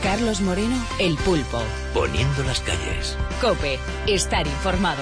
Carlos Moreno, El Pulpo. Poniendo las calles. COPE, estar informado.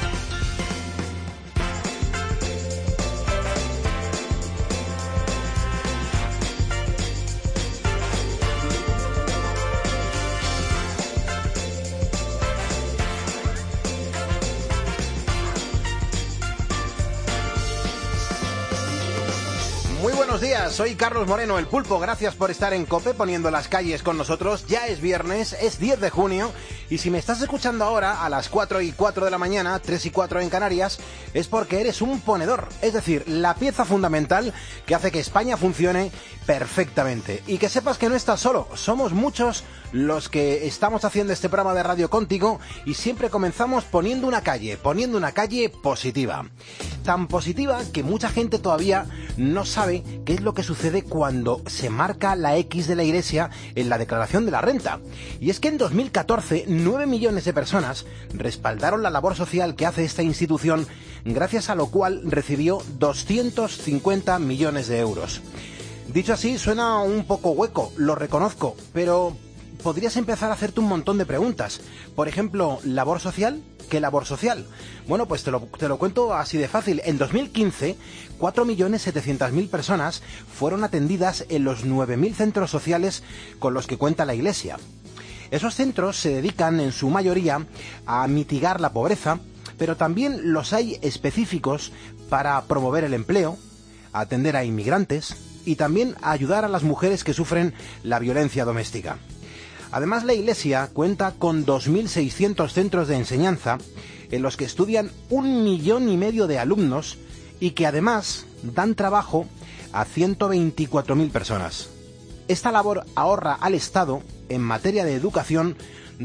Muy buenos días, soy Carlos Moreno, El Pulpo. Gracias por estar en COPE poniendo las calles con nosotros. Ya es viernes, es 10 de junio y si me estás escuchando ahora a las 4:04 de la mañana, 3:04 en Canarias, es porque eres un ponedor, es decir, la pieza fundamental que hace que España funcione perfectamente. Y que sepas que no estás solo, somos muchos los que estamos haciendo este programa de radio contigo y siempre comenzamos poniendo una calle positiva. Tan positiva que mucha gente todavía no sabe qué es lo que sucede cuando se marca la X de la Iglesia en la declaración de la renta. Y es que en 2014, 9 millones de personas respaldaron la labor social que hace esta institución, gracias a lo cual recibió 250 millones de euros. Dicho así, suena un poco hueco, lo reconozco, pero podrías empezar a hacerte un montón de preguntas. Por ejemplo, ¿labor social? ¿Qué labor social? Bueno, pues te lo cuento así de fácil. En 2015, 4.700.000 personas fueron atendidas en los 9.000 centros sociales con los que cuenta la Iglesia. Esos centros se dedican, en su mayoría, a mitigar la pobreza, pero también los hay específicos para promover el empleo, atender a inmigrantes y también a ayudar a las mujeres que sufren la violencia doméstica. Además, la Iglesia cuenta con 2.600 centros de enseñanza en los que estudian 1,5 millones de alumnos y que además dan trabajo a 124.000 personas. Esta labor ahorra al Estado, en materia de educación,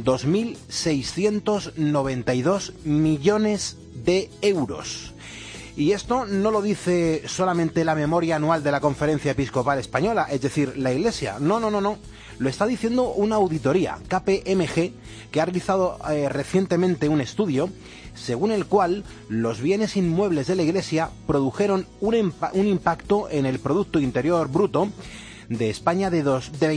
2.692 millones de euros. Y esto no lo dice solamente la memoria anual de la Conferencia Episcopal Española, es decir, la Iglesia. No. Lo está diciendo una auditoría, KPMG, que ha realizado recientemente un estudio según el cual los bienes inmuebles de la Iglesia produjeron un impacto en el Producto Interior Bruto de España de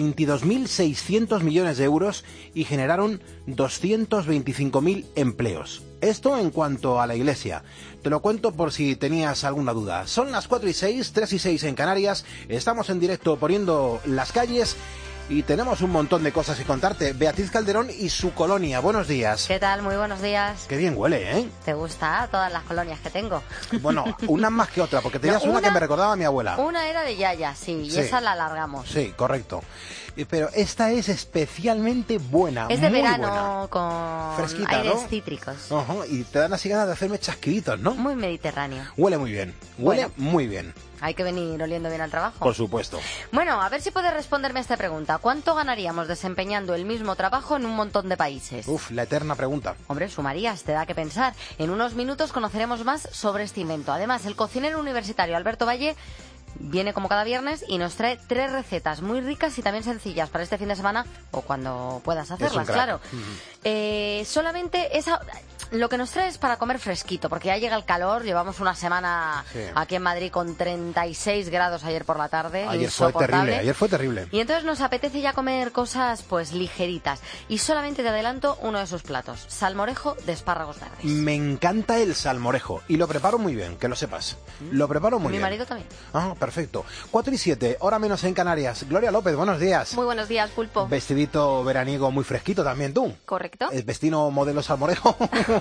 22.600 millones de euros y generaron 225.000 empleos. Esto en cuanto a la Iglesia. Te lo cuento por si tenías alguna duda. Son las 4:06, 3:06 en Canarias. Estamos en directo poniendo las calles y tenemos un montón de cosas que contarte. Beatriz Calderón y su colonia. Buenos días. ¿Qué tal? Muy buenos días. Qué bien huele, ¿eh? ¿Te gusta todas las colonias que tengo? Bueno, una más que otra, porque tenías una que me recordaba a mi abuela. Una era de Yaya, sí, y esa la alargamos. Sí, correcto. Pero esta es especialmente buena. Es de muy verano, buena. con Fresquita, aires ¿no? cítricos. Y te dan así ganas de hacerme chasquiditos, ¿no? Muy mediterráneo. Huele muy bien. Huele muy bien. Hay que venir oliendo bien al trabajo. Por supuesto. Bueno, a ver si puedes responderme a esta pregunta. ¿Cuánto ganaríamos desempeñando el mismo trabajo en un montón de países? Uf, la eterna pregunta. Hombre, sumarías, te da que pensar. En unos minutos conoceremos más sobre este invento. Además, el cocinero universitario Alberto Valle viene como cada viernes y nos trae 3 recetas muy ricas y también sencillas para este fin de semana o cuando puedas hacerlas, claro. Solamente esa... Lo que nos trae es para comer fresquito, porque ya llega el calor, llevamos una semana aquí en Madrid con 36 grados ayer por la tarde. Ayer fue terrible. Y entonces nos apetece ya comer cosas pues ligeritas. Y solamente te adelanto uno de sus platos, salmorejo de espárragos verdes. Me encanta el salmorejo y lo preparo muy bien, que lo sepas. Lo preparo muy bien. Mi marido también. Ah, perfecto. 4:07, hora menos en Canarias. Gloria López, buenos días. Muy buenos días, Pulpo. Vestidito veraniego muy fresquito también tú. Correcto. ¿Es vestido modelo salmorejo?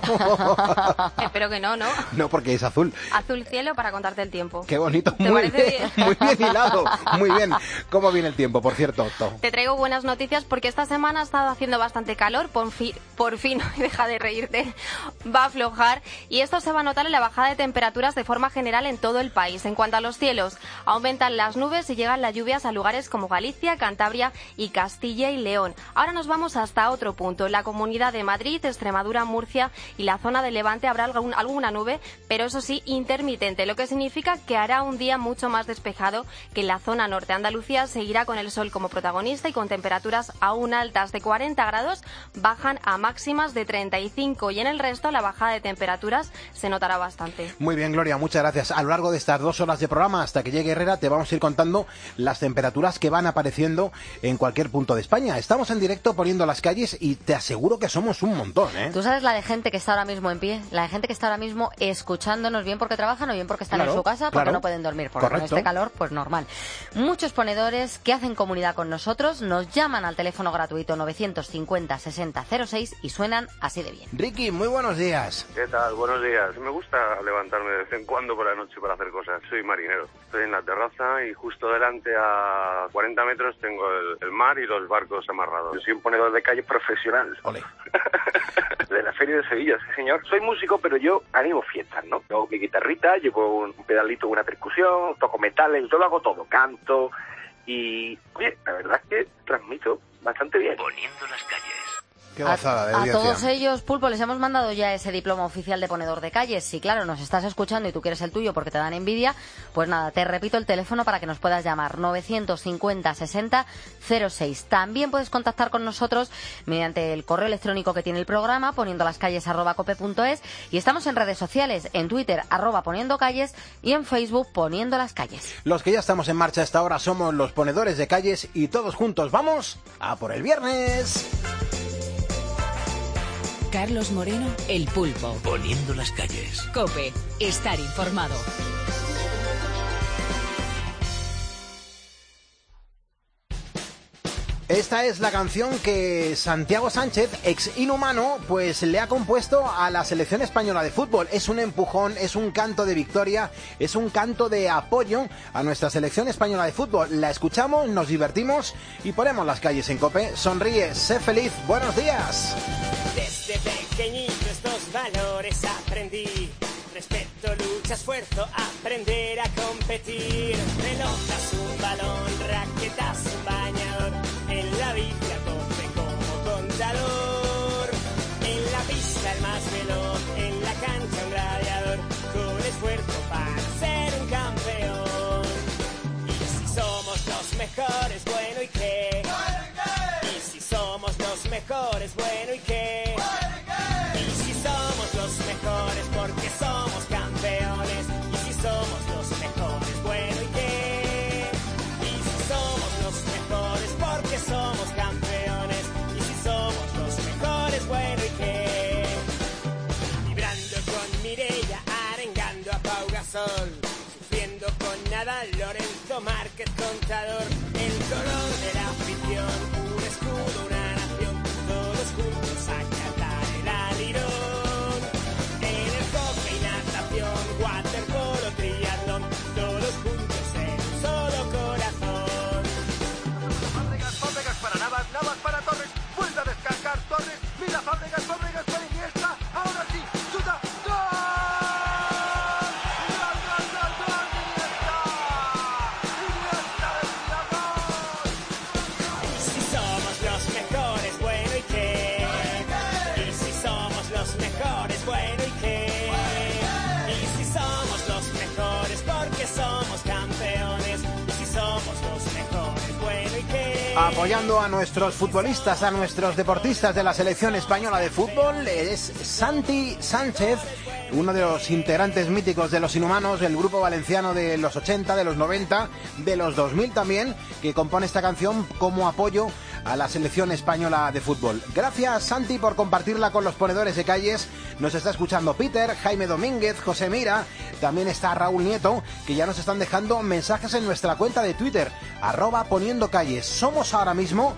Espero que no, ¿no? No, porque es azul. Azul cielo para contarte el tiempo. Qué bonito, ¿Te muy parece bien, muy bien hilado, muy bien. ¿Cómo viene el tiempo, por cierto, Otto? Te traigo buenas noticias porque esta semana ha estado haciendo bastante calor, por fin, deja de reírte, va a aflojar y esto se va a notar en la bajada de temperaturas de forma general en todo el país. En cuanto a los cielos, aumentan las nubes y llegan las lluvias a lugares como Galicia, Cantabria y Castilla y León. Ahora nos vamos hasta otro punto, la Comunidad de Madrid, Extremadura, Murcia y la zona de Levante habrá alguna nube, pero eso sí, intermitente, lo que significa que hará un día mucho más despejado, que en la zona norte de Andalucía seguirá con el sol como protagonista y con temperaturas aún altas de 40 grados, bajan a máximas de 35 y en el resto la bajada de temperaturas se notará bastante. Muy bien, Gloria, muchas gracias. A lo largo de estas 2 horas de programa, hasta que llegue Herrera, te vamos a ir contando las temperaturas que van apareciendo en cualquier punto de España. Estamos en directo poniendo las calles y te aseguro que somos un montón, ¿eh? Tú sabes la de gente que está ahora mismo en pie, la de gente que está ahora mismo escuchándonos, bien porque trabajan o bien porque están en su casa, porque no pueden dormir, porque con este calor, pues normal. Muchos ponedores que hacen comunidad con nosotros nos llaman al teléfono gratuito 950 60 06 y suenan así de bien. Ricky, muy buenos días. ¿Qué tal? Buenos días. Me gusta levantarme de vez en cuando por la noche para hacer cosas. Soy marinero. Estoy en la terraza y justo delante a 40 metros tengo el mar y los barcos amarrados. Yo soy un ponedor de calle profesional. Ole. De la Feria de Sevilla, sí señor. Soy músico, pero yo animo fiestas, ¿no? Llevo mi guitarrita, llevo un pedalito, una percusión, toco metales, yo lo hago todo, canto y, oye, la verdad es que transmito bastante bien. Poniendo las calles. Qué gozada de audiencia. A todos ellos, Pulpo, les hemos mandado ya ese diploma oficial de ponedor de calles. Si, claro, nos estás escuchando y tú quieres el tuyo porque te dan envidia, pues nada, te repito el teléfono para que nos puedas llamar, 950 60 06. También puedes contactar con nosotros mediante el correo electrónico que tiene el programa, poniendolascalles@cope.es, y estamos en redes sociales, en Twitter, @poniendocalles, y en Facebook, Poniendo las Calles. Los que ya estamos en marcha a esta hora somos los ponedores de calles y todos juntos vamos a por el viernes. Carlos Moreno, El Pulpo. Poniendo las calles. COPE, estar informado. Esta es la canción que Santiago Sánchez, ex Inhumano, pues le ha compuesto a la selección española de fútbol. Es un empujón, es un canto de victoria, es un canto de apoyo a nuestra selección española de fútbol. La escuchamos, nos divertimos y ponemos las calles en COPE. Sonríe, sé feliz, buenos días. Desde pequeñito estos valores aprendí: respeto, lucha, esfuerzo, aprender a competir. Pelotas, un balón, raquetas, un bañador. En la bici a tope como contador. En la pista el más veloz, en la cancha un gladiador. Con esfuerzo para ser un campeón. Y si somos los mejores, bueno, ¿y qué? Y si somos los mejores, bueno, ¿y qué? Y si somos los mejores porque somos campeones. Y si somos los mejores, bueno, ¿y qué? Y si somos los mejores porque somos campeones. Y si somos los mejores, bueno, ¿y qué? Vibrando con Mireia, arengando a Pau Gasol. Sufriendo con Nadal, Lorenzo Márquez, contador. El color de la afición, un escudo, una nación. Todos juntos a cantar el alirón. En el hockey, natación, waterpolo, triatlón. Todos juntos en un solo corazón. Fábregas para Navas, Navas para Torres. Vuelve a descargar Torres. Mira Fábregas, Fábregas para Iniesta. Ahora sí, chuta. ¡Gol! ¡Gol, gol, gol, gol! ¡Iniesta! ¡Iniesta decía gol! Y si somos los mejores, bueno, ¿y qué? Y si somos los mejores, bueno, ¿y qué? Y si somos los mejores porque somos campeones. Y si somos los mejores, bueno, ¿y qué? Apoyando a nuestros futbolistas, a nuestros deportistas de la selección española de fútbol, es Santi Sánchez, uno de los integrantes míticos de Los Inhumanos, el grupo valenciano de los 80, de los 90, de los 2000 también, que compone esta canción como apoyo a la selección española de fútbol. Gracias, Santi, por compartirla con los ponedores de calles. Nos está escuchando Peter, Jaime Domínguez, José Mira, también está Raúl Nieto, que ya nos están dejando mensajes en nuestra cuenta de Twitter, @poniendocalles. Somos ahora mismo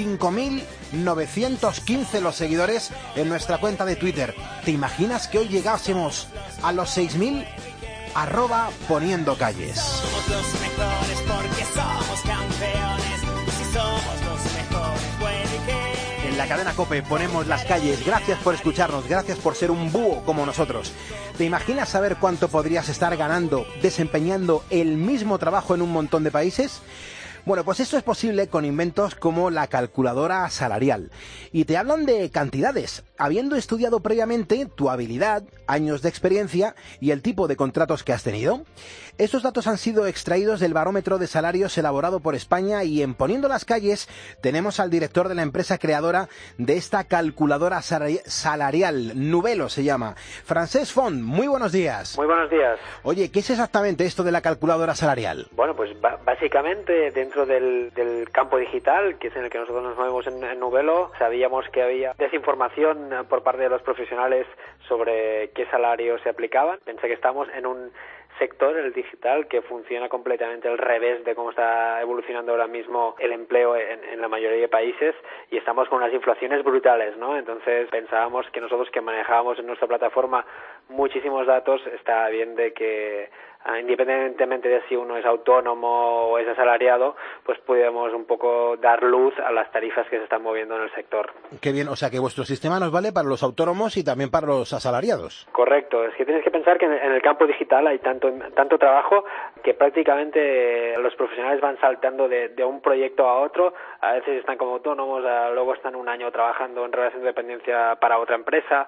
5.915 los seguidores en nuestra cuenta de Twitter. ¿Te imaginas que hoy llegásemos a los 6.000? @poniendocalles. Somos los mejores porque somos campeones. Y si somos los mejores, bueno, ¿y qué? En la cadena COPE ponemos las calles. Gracias por escucharnos, gracias por ser un búho como nosotros. ¿Te imaginas saber cuánto podrías estar ganando desempeñando el mismo trabajo en un montón de países? Bueno, pues esto es posible con inventos como la calculadora salarial. Y te hablan de cantidades. habiendo estudiado previamente tu habilidad, años de experiencia y el tipo de contratos que has tenido. Estos datos han sido extraídos del barómetro de salarios elaborado por España y en Poniendo las Calles tenemos al director de la empresa creadora de esta calculadora salarial, Nuvelo se llama, Francesc Font. Muy buenos días. Muy buenos días. Oye, ¿qué es exactamente esto de la calculadora salarial? Bueno, pues básicamente dentro del campo digital, que es en el que nosotros nos movemos en Nuvelo, sabíamos que había desinformación por parte de los profesionales sobre qué salarios se aplicaban. Pensé que estamos en un sector, el digital, que funciona completamente al revés de cómo está evolucionando ahora mismo el empleo en la mayoría de países, y estamos con unas inflaciones brutales, ¿no? Entonces pensábamos que nosotros, que manejábamos en nuestra plataforma muchísimos datos, está bien de que independientemente de si uno es autónomo o es asalariado, pues podemos un poco dar luz a las tarifas que se están moviendo en el sector. Qué bien, o sea que vuestro sistema nos vale para los autónomos y también para los asalariados. Correcto, es que tienes que pensar que en el campo digital hay tanto trabajo que prácticamente los profesionales van saltando de un proyecto a otro. A veces están como autónomos, luego están un año trabajando en relación de dependencia para otra empresa,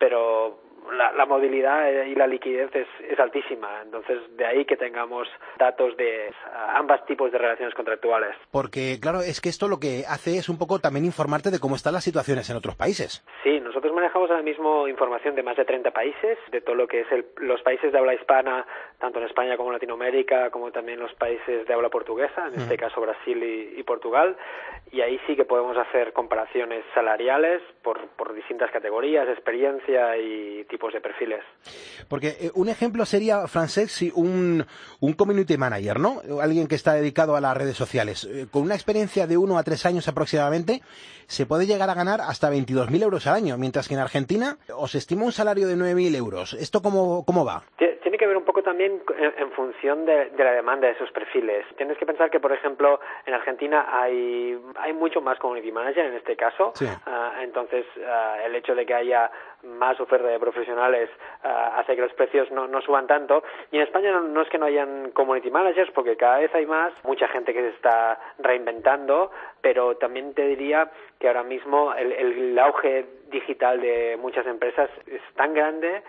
pero la movilidad y la liquidez es altísima, entonces de ahí que tengamos datos de ambos tipos de relaciones contractuales. Porque claro, es que esto lo que hace es un poco también informarte de cómo están las situaciones en otros países. Sí, nosotros manejamos ahora mismo información de más de 30 países, de todo lo que es los países de habla hispana, tanto en España como en Latinoamérica, como también los países de habla portuguesa, en este caso Brasil y Portugal, y ahí sí que podemos hacer comparaciones salariales por distintas categorías, experiencia y tipos de perfiles. Porque un ejemplo sería, Francesc, si un community manager, ¿no? Alguien que está dedicado a las redes sociales, con una experiencia de 1 a 3 años aproximadamente, se puede llegar a ganar hasta 22.000 euros al año, mientras que en Argentina os estima un salario de 9.000 euros. ¿Esto cómo va? Tiene que ver un poco también en función de la demanda de esos perfiles. Tienes que pensar que, por ejemplo, en Argentina hay mucho más community manager en este caso. Sí. Entonces, el hecho de que haya más oferta de profesionales hace que los precios no suban tanto. Y en España no es que no hayan community managers, porque cada vez hay mucha gente que se está reinventando, pero también te diría que ahora mismo el auge digital de muchas empresas es tan grande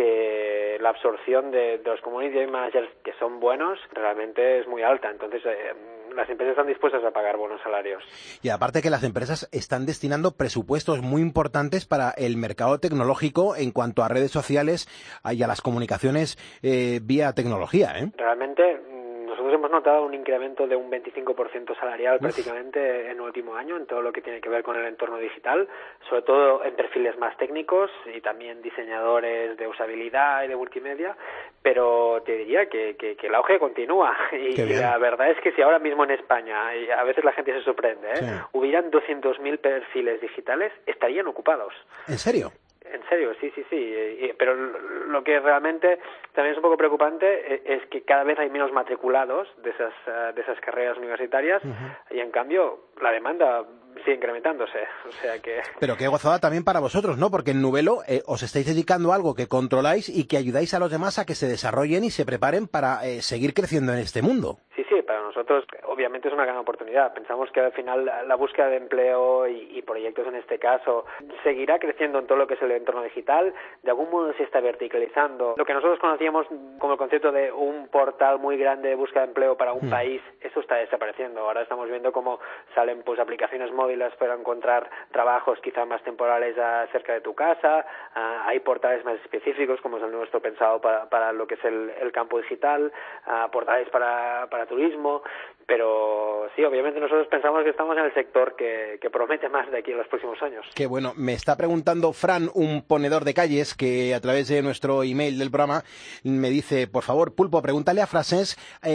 que la absorción de los community managers que son buenos realmente es muy alta. Entonces las empresas están dispuestas a pagar buenos salarios. Y aparte que las empresas están destinando presupuestos muy importantes para el mercado tecnológico en cuanto a redes sociales y a las comunicaciones vía tecnología, ¿eh? Realmente nosotros hemos notado un incremento de un 25% salarial prácticamente en el último año en todo lo que tiene que ver con el entorno digital, sobre todo en perfiles más técnicos y también diseñadores de usabilidad y de multimedia, pero te diría que el auge continúa y la verdad es que si ahora mismo en España, y a veces la gente se sorprende, hubieran 200.000 perfiles digitales, estarían ocupados. ¿En serio? En serio, sí. Pero lo que realmente también es un poco preocupante es que cada vez hay menos matriculados de esas carreras universitarias y en cambio la demanda sigue incrementándose, o sea que... Pero qué gozada también para vosotros, ¿no? Porque en Nuvelo os estáis dedicando a algo que controláis y que ayudáis a los demás a que se desarrollen y se preparen para seguir creciendo en este mundo. Sí, para nosotros obviamente es una gran oportunidad. Pensamos que al final la búsqueda de empleo y proyectos en este caso seguirá creciendo en todo lo que es el entorno digital. De algún modo se está verticalizando. Lo que nosotros conocíamos como el concepto de un portal muy grande de búsqueda de empleo para un país, eso está desapareciendo. Ahora estamos viendo cómo salen pues aplicaciones móviles para encontrar trabajos quizá más temporales cerca de tu casa. Hay portales más específicos como es el nuestro pensado para lo que es el campo digital, portales para turismo, pero sí, obviamente nosotros pensamos que estamos en el sector que promete más de aquí en los próximos años. Qué bueno. Me está preguntando Fran, un ponedor de calles, que a través de nuestro email del programa me dice, por favor, Pulpo, pregúntale a Francesc,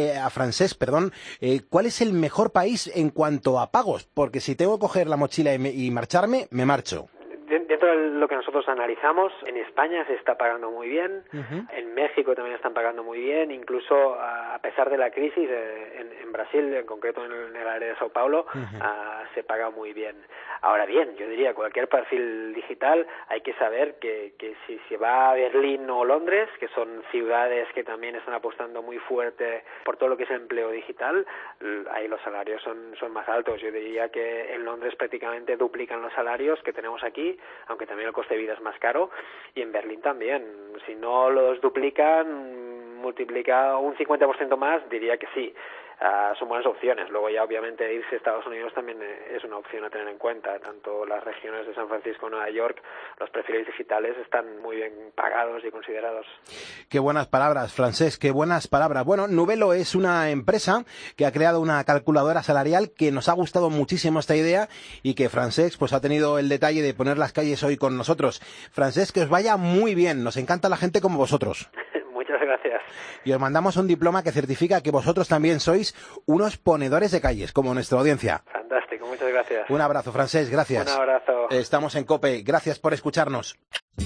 ¿cuál es el mejor país en cuanto a pagos? Porque si tengo que coger la mochila y marcharme, me marcho. Dentro de lo que nosotros analizamos, en España se está pagando muy bien, en México también están pagando muy bien, incluso a pesar de la crisis, en Brasil, en concreto en el área de Sao Paulo, se paga muy bien. Ahora bien, yo diría, cualquier perfil digital hay que saber que si se va a Berlín o Londres, que son ciudades que también están apostando muy fuerte por todo lo que es el empleo digital, ahí los salarios son más altos. Yo diría que en Londres prácticamente duplican los salarios que tenemos aquí, aunque también el coste de vida es más caro, y en Berlín también. Si no los duplican, multiplica un 50% más, diría que sí. Son buenas opciones. Luego ya obviamente irse a Estados Unidos también es una opción a tener en cuenta. Tanto las regiones de San Francisco, Nueva York, los perfiles digitales están muy bien pagados y considerados. Qué buenas palabras, Francesc, qué buenas palabras. Bueno, Nubelo es una empresa que ha creado una calculadora salarial que nos ha gustado muchísimo esta idea y que Francesc pues ha tenido el detalle de poner las calles hoy con nosotros. Francesc, que os vaya muy bien. Nos encanta la gente como vosotros. Muchas gracias. Y os mandamos un diploma que certifica que vosotros también sois unos ponedores de calles, como nuestra audiencia. Fantástico, muchas gracias. Un abrazo, Francesc, gracias. Un abrazo. Estamos en COPE, gracias por escucharnos.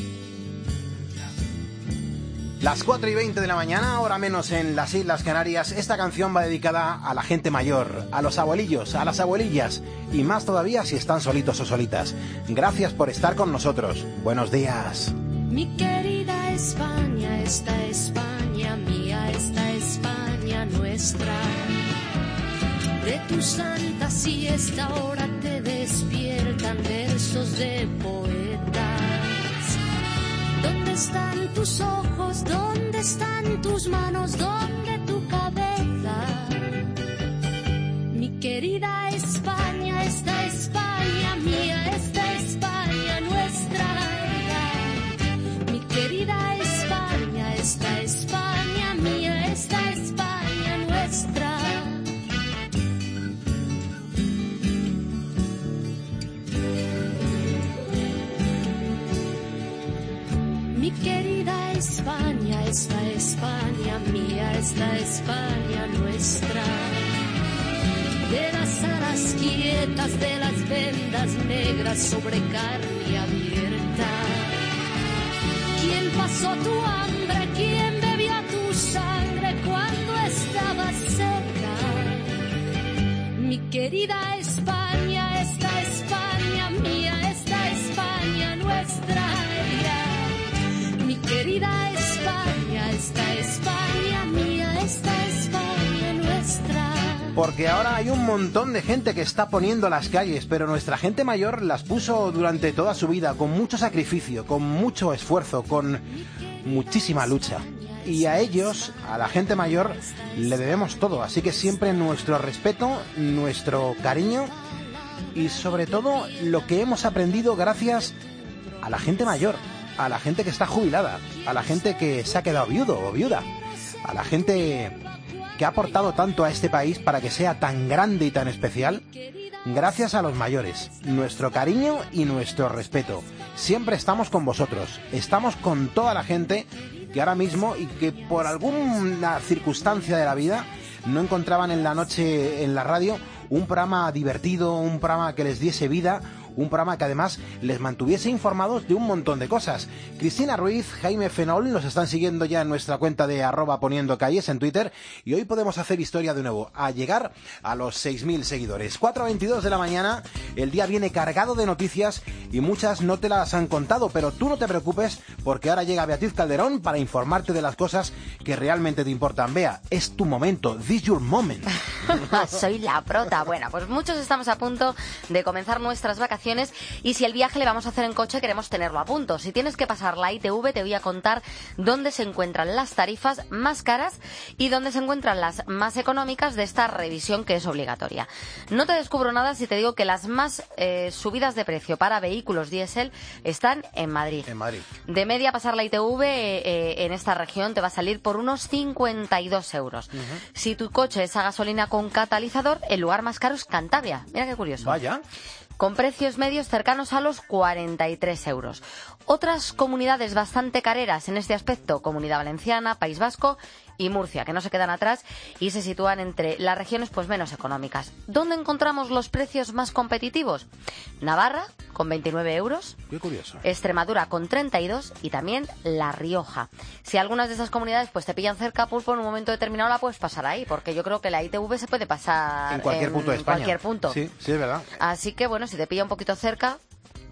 Las 4:20 de la mañana, hora menos en las Islas Canarias. Esta canción va dedicada a la gente mayor, a los abuelillos, a las abuelillas, y más todavía si están solitos o solitas. Gracias por estar con nosotros. Buenos días. Mi querida España, esta España mía, esta España nuestra. De tu santa siesta ahora te despiertan versos de poetas. ¿Dónde están tus ojos? ¿Dónde están tus manos? ¿Dónde tu cabeza? Mi querida España, esta España mía, esta España nuestra. Querida España, esta España mía, esta España nuestra. Mi querida España, esta España mía, esta España nuestra. De las alas quietas, de las vendas negras sobre carne abierta. ¿Quién pasó tu hambre? ¿Quién bebió tu sangre cuando estabas seca? Mi querida España, esta España mía, esta España nuestra. Mi querida España, esta España mía, esta España nuestra. Porque ahora hay un montón de gente que está poniendo las calles, pero nuestra gente mayor las puso durante toda su vida, con mucho sacrificio, con mucho esfuerzo, con muchísima lucha. Y a ellos, a la gente mayor, le debemos todo. Así que siempre nuestro respeto, nuestro cariño y sobre todo lo que hemos aprendido gracias a la gente mayor, a la gente que está jubilada, a la gente que se ha quedado viudo o viuda, a la gente que ha aportado tanto a este país para que sea tan grande y tan especial. Gracias a los mayores, nuestro cariño y nuestro respeto. Siempre estamos con vosotros, estamos con toda la gente que ahora mismo y que por alguna circunstancia de la vida no encontraban en la noche en la radio un programa divertido, un programa que les diese vida, un programa que además les mantuviese informados de un montón de cosas. Cristina Ruiz, Jaime Fenol nos están siguiendo ya en nuestra cuenta de @poniendocalles en Twitter y hoy podemos hacer historia de nuevo, a llegar a los 6.000 seguidores. 4:22 de la mañana, el día viene cargado de noticias y muchas no te las han contado, pero tú no te preocupes porque ahora llega Beatriz Calderón para informarte de las cosas que realmente te importan. Bea, es tu momento, this your moment. Soy la prota. Bueno, pues muchos estamos a punto de comenzar nuestras vacaciones y si el viaje le vamos a hacer en coche queremos tenerlo a punto. Si tienes que pasar la ITV te voy a contar dónde se encuentran las tarifas más caras y dónde se encuentran las más económicas de esta revisión que es obligatoria. No te descubro nada si te digo que las más subidas de precio para vehículos diésel están en Madrid. En Madrid. De media pasar la ITV en esta región te va a salir por unos 52 euros. Si tu coche es a gasolina con catalizador, el lugar más caro es Cantabria. Mira qué curioso. Vaya. Con precios medios cercanos a los 43 euros. Otras comunidades bastante careras en este aspecto, Comunidad Valenciana, País Vasco y Murcia, que no se quedan atrás y se sitúan entre las regiones pues menos económicas. ¿Dónde encontramos los precios más competitivos? Navarra, con 29 euros. Qué curioso. Extremadura, con 32 y también La Rioja. Si algunas de esas comunidades pues te pillan cerca, Pulpo, en un momento determinado la puedes pasar ahí, porque yo creo que la ITV se puede pasar en cualquier punto de España. Cualquier punto. Sí, sí, es verdad. Así que, bueno, si te pilla un poquito cerca,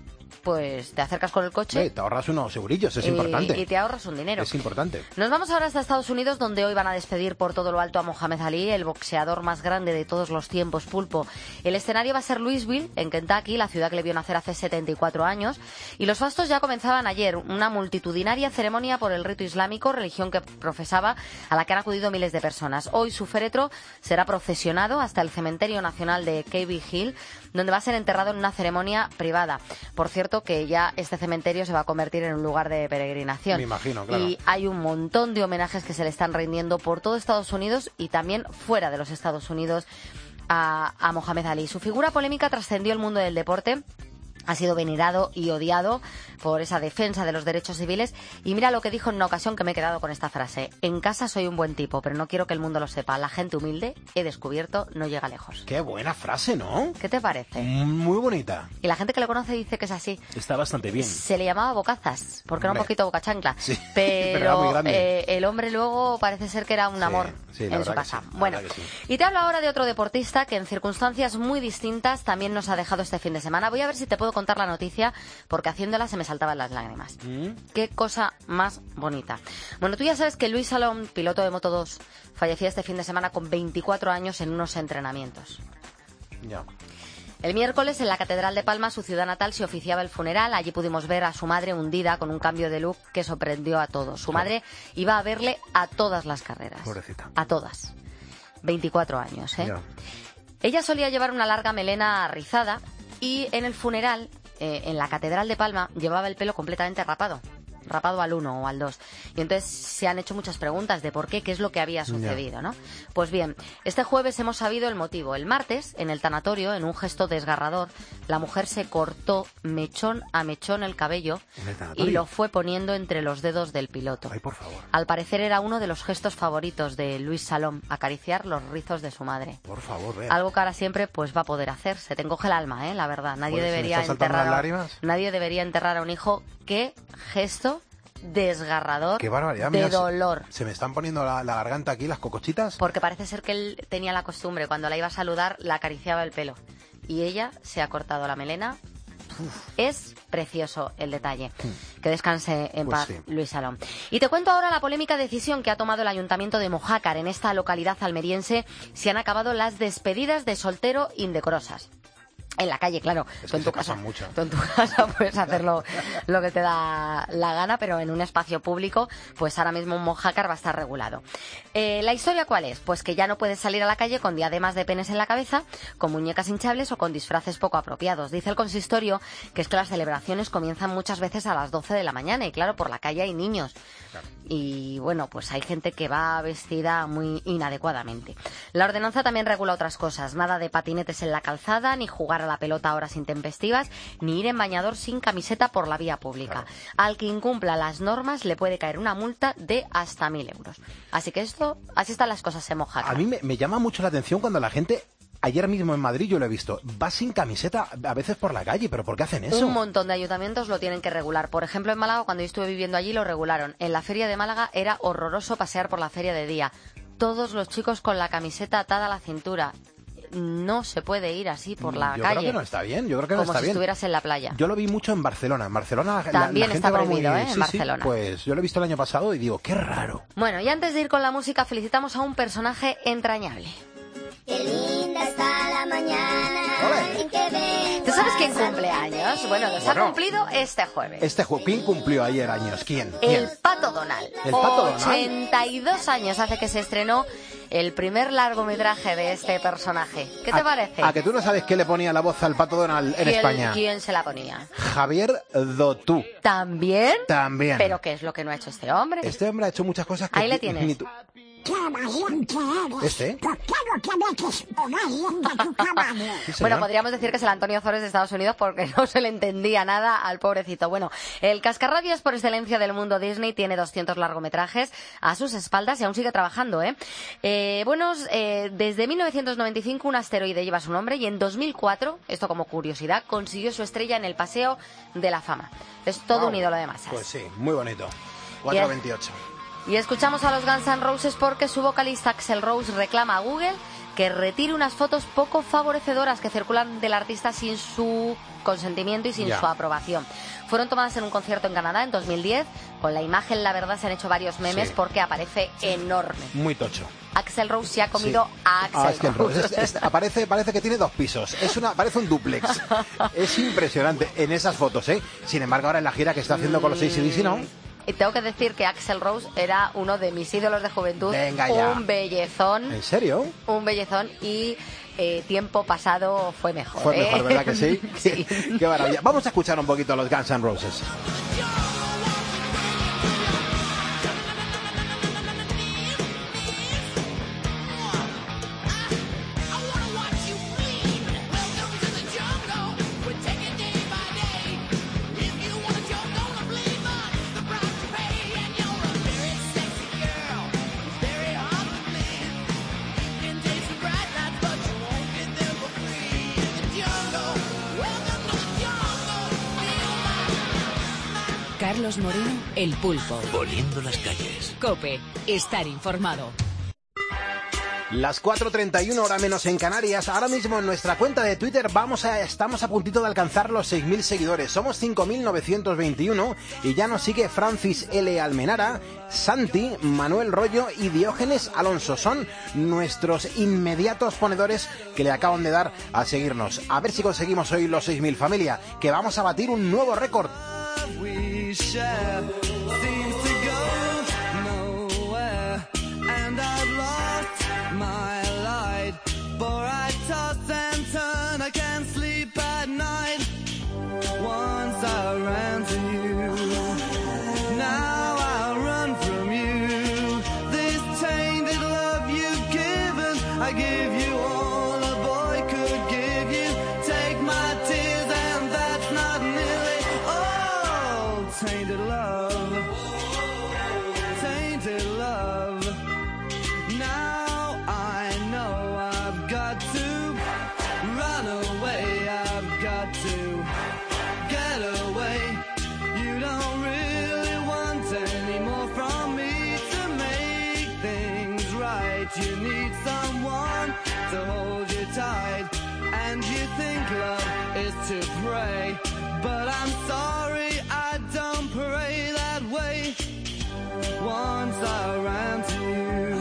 pues te acercas con el coche. Te ahorras unos eurillos, es importante. Y te ahorras un dinero. Es importante. Nos vamos ahora hasta Estados Unidos, donde hoy van a despedir por todo lo alto a Mohamed Ali, el boxeador más grande de todos los tiempos, Pulpo. El escenario va a ser Louisville, en Kentucky, la ciudad que le vio nacer hace 74 años. Y los fastos ya comenzaban ayer, una multitudinaria ceremonia por el rito islámico, religión que profesaba, a la que han acudido miles de personas. Hoy su féretro será procesionado hasta el cementerio nacional de Cave Hill, donde va a ser enterrado en una ceremonia privada. Por cierto, que ya este cementerio se va a convertir en un lugar de peregrinación. Me imagino, claro. Y hay un montón de homenajes que se le están rindiendo por todo Estados Unidos y también fuera de los Estados Unidos a Mohamed Ali. Su figura polémica trascendió el mundo del deporte. Ha sido venerado y odiado por esa defensa de los derechos civiles. Y mira lo que dijo en una ocasión, que me he quedado con esta frase. En casa soy un buen tipo, pero no quiero que el mundo lo sepa. La gente humilde, he descubierto, no llega lejos. Qué buena frase, ¿no? ¿Qué te parece? Muy bonita. Y la gente que lo conoce dice que es así. Está bastante bien. Se le llamaba bocazas, porque era un poquito boca chancla. Sí, pero era muy grande. El hombre luego parece ser que era un amor en su casa. Bueno, y te hablo ahora de otro deportista que en circunstancias muy distintas también nos ha dejado este fin de semana. Voy a ver si te puedo contar la noticia, porque haciéndola se me saltaban las lágrimas. Qué cosa más bonita. Bueno, tú ya sabes que Luis Salom, piloto de Moto2, fallecía este fin de semana con 24 años en unos entrenamientos. Ya. El miércoles en la Catedral de Palma, su ciudad natal, se oficiaba el funeral. Allí pudimos ver a su madre hundida con un cambio de look que sorprendió a todos. Su madre iba a verle a todas las carreras. Pobrecita. A todas. 24 años, ¿eh? Ya. Ella solía llevar una larga melena rizada y en el funeral, en la Catedral de Palma, llevaba el pelo completamente rapado al 1 o al 2. Y entonces se han hecho muchas preguntas de por qué es lo que había sucedido, ¿no? Pues bien, este jueves hemos sabido el motivo. El martes, en el tanatorio, en un gesto desgarrador, la mujer se cortó mechón a mechón el cabello y lo fue poniendo entre los dedos del piloto. Ay, por favor. Al parecer era uno de los gestos favoritos de Luis Salom, acariciar los rizos de su madre. Por favor, vea. Algo que ahora siempre pues va a poder hacer. Se te encoge el alma, la verdad. Nadie debería enterrar a un hijo. Qué gesto desgarrador. Qué barbaridad. De dolor. Se me están poniendo la garganta aquí, las cocochitas. Porque parece ser que él tenía la costumbre, cuando la iba a saludar, la acariciaba el pelo. Y ella se ha cortado la melena. Es precioso el detalle. Que descanse en paz, Luis Salom. Y te cuento ahora la polémica decisión que ha tomado el Ayuntamiento de Mojácar. En esta localidad almeriense se han acabado las despedidas de soltero indecorosas. En la calle, claro. Tú en tu casa puedes hacer lo que te da la gana, pero en un espacio público, pues ahora mismo un Mojácar va a estar regulado. ¿La historia cuál es? Pues que ya no puedes salir a la calle con diademas de penes en la cabeza, con muñecas hinchables o con disfraces poco apropiados. Dice el consistorio que es que las celebraciones comienzan muchas veces a las 12 de la mañana y claro, por la calle hay niños. Y bueno, pues hay gente que va vestida muy inadecuadamente. La ordenanza también regula otras cosas. Nada de patinetes en la calzada, ni jugar a la pelota a horas intempestivas, ni ir en bañador sin camiseta por la vía pública. Claro. Al que incumpla las normas le puede caer una multa de hasta 1.000 euros. Así que así están las cosas en Mojácar. A mí me llama mucho la atención cuando la gente... Ayer mismo en Madrid yo lo he visto. Va sin camiseta a veces por la calle, ¿pero por qué hacen eso? Un montón de ayuntamientos lo tienen que regular. Por ejemplo, en Málaga, cuando yo estuve viviendo allí, lo regularon. En la feria de Málaga era horroroso pasear por la feria de día. Todos los chicos con la camiseta atada a la cintura. No se puede ir así por la calle. Yo creo que no está bien. Como si estuvieras en la playa. Yo lo vi mucho en Barcelona. En Barcelona también la está gente prohibido, va muy... en Barcelona. Sí, pues yo lo he visto el año pasado y digo, qué raro. Bueno, y antes de ir con la música, felicitamos a un personaje entrañable. Qué linda está la mañana en que vengo. ¿Tú sabes quién cumple años? Bueno, los ha cumplido este jueves. ¿Quién cumplió ayer años? ¿Quién? El Pato Donald. ¿El Pato Donald? 82 años hace que se estrenó el primer largometraje de este personaje. ¿Qué te parece? ¿A que tú no sabes qué le ponía la voz al Pato Donald en España? ¿Quién se la ponía? Javier Dotú. ¿También? También. ¿Pero qué es lo que no ha hecho este hombre? Este hombre ha hecho muchas cosas que... Ahí le tienes. ¿Este? Bueno, podríamos decir que es el Antonio Ozores de Estados Unidos porque no se le entendía nada al pobrecito. Bueno, el cascarrabias por excelencia del mundo Disney tiene 200 largometrajes a sus espaldas y aún sigue trabajando, desde 1995 un asteroide lleva su nombre y en 2004, esto como curiosidad, consiguió su estrella en el Paseo de la Fama. Es todo un ídolo de masas. Pues sí, muy bonito. 428. Y escuchamos a los Guns N' Roses porque su vocalista Axl Rose reclama a Google que retire unas fotos poco favorecedoras que circulan del artista sin su consentimiento y sin su aprobación. Fueron tomadas en un concierto en Canadá en 2010. Con la imagen, la verdad, se han hecho varios memes porque aparece enorme. Muy tocho. Axl Rose se ha comido a Axl Rose. Parece que tiene 2 pisos. Parece un dúplex. Es impresionante en esas fotos, ¿eh? Sin embargo, ahora en la gira que está haciendo con los AC/DC, ¿no? Y tengo que decir que Axl Rose era uno de mis ídolos de juventud. Venga ya. Un bellezón. ¿En serio? Un bellezón y tiempo pasado fue mejor. Fue mejor, ¿verdad que sí? Sí. Qué maravilla. Vamos a escuchar un poquito a los Guns N' Roses. Carlos Moreno, El Pulpo. Poniendo las calles. COPE, estar informado. Las 4:31, hora menos en Canarias. Ahora mismo en nuestra cuenta de Twitter estamos a puntito de alcanzar los 6.000 seguidores. Somos 5.921 y ya nos sigue Francis L. Almenara, Santi, Manuel Rollo y Diógenes Alonso. Son nuestros inmediatos ponedores que le acaban de dar a seguirnos. A ver si conseguimos hoy los 6.000, familia, que vamos a batir un nuevo récord. We share seems to go nowhere, and I've lost my light, for I toss and turn, I can't sleep at night. Once I ran to you, now I'll run from you. This tainted love you've given, I give you all a boy could give you. Take my tears and that's not nearly all. Tainted love, tainted love. Now I know I've got to run away, I've got to get away. You don't really want any more from me to make things right. You need someone to hold you tight, and you think love is to pray, but I'm sorry, I don't pray that way. Once I ran to you,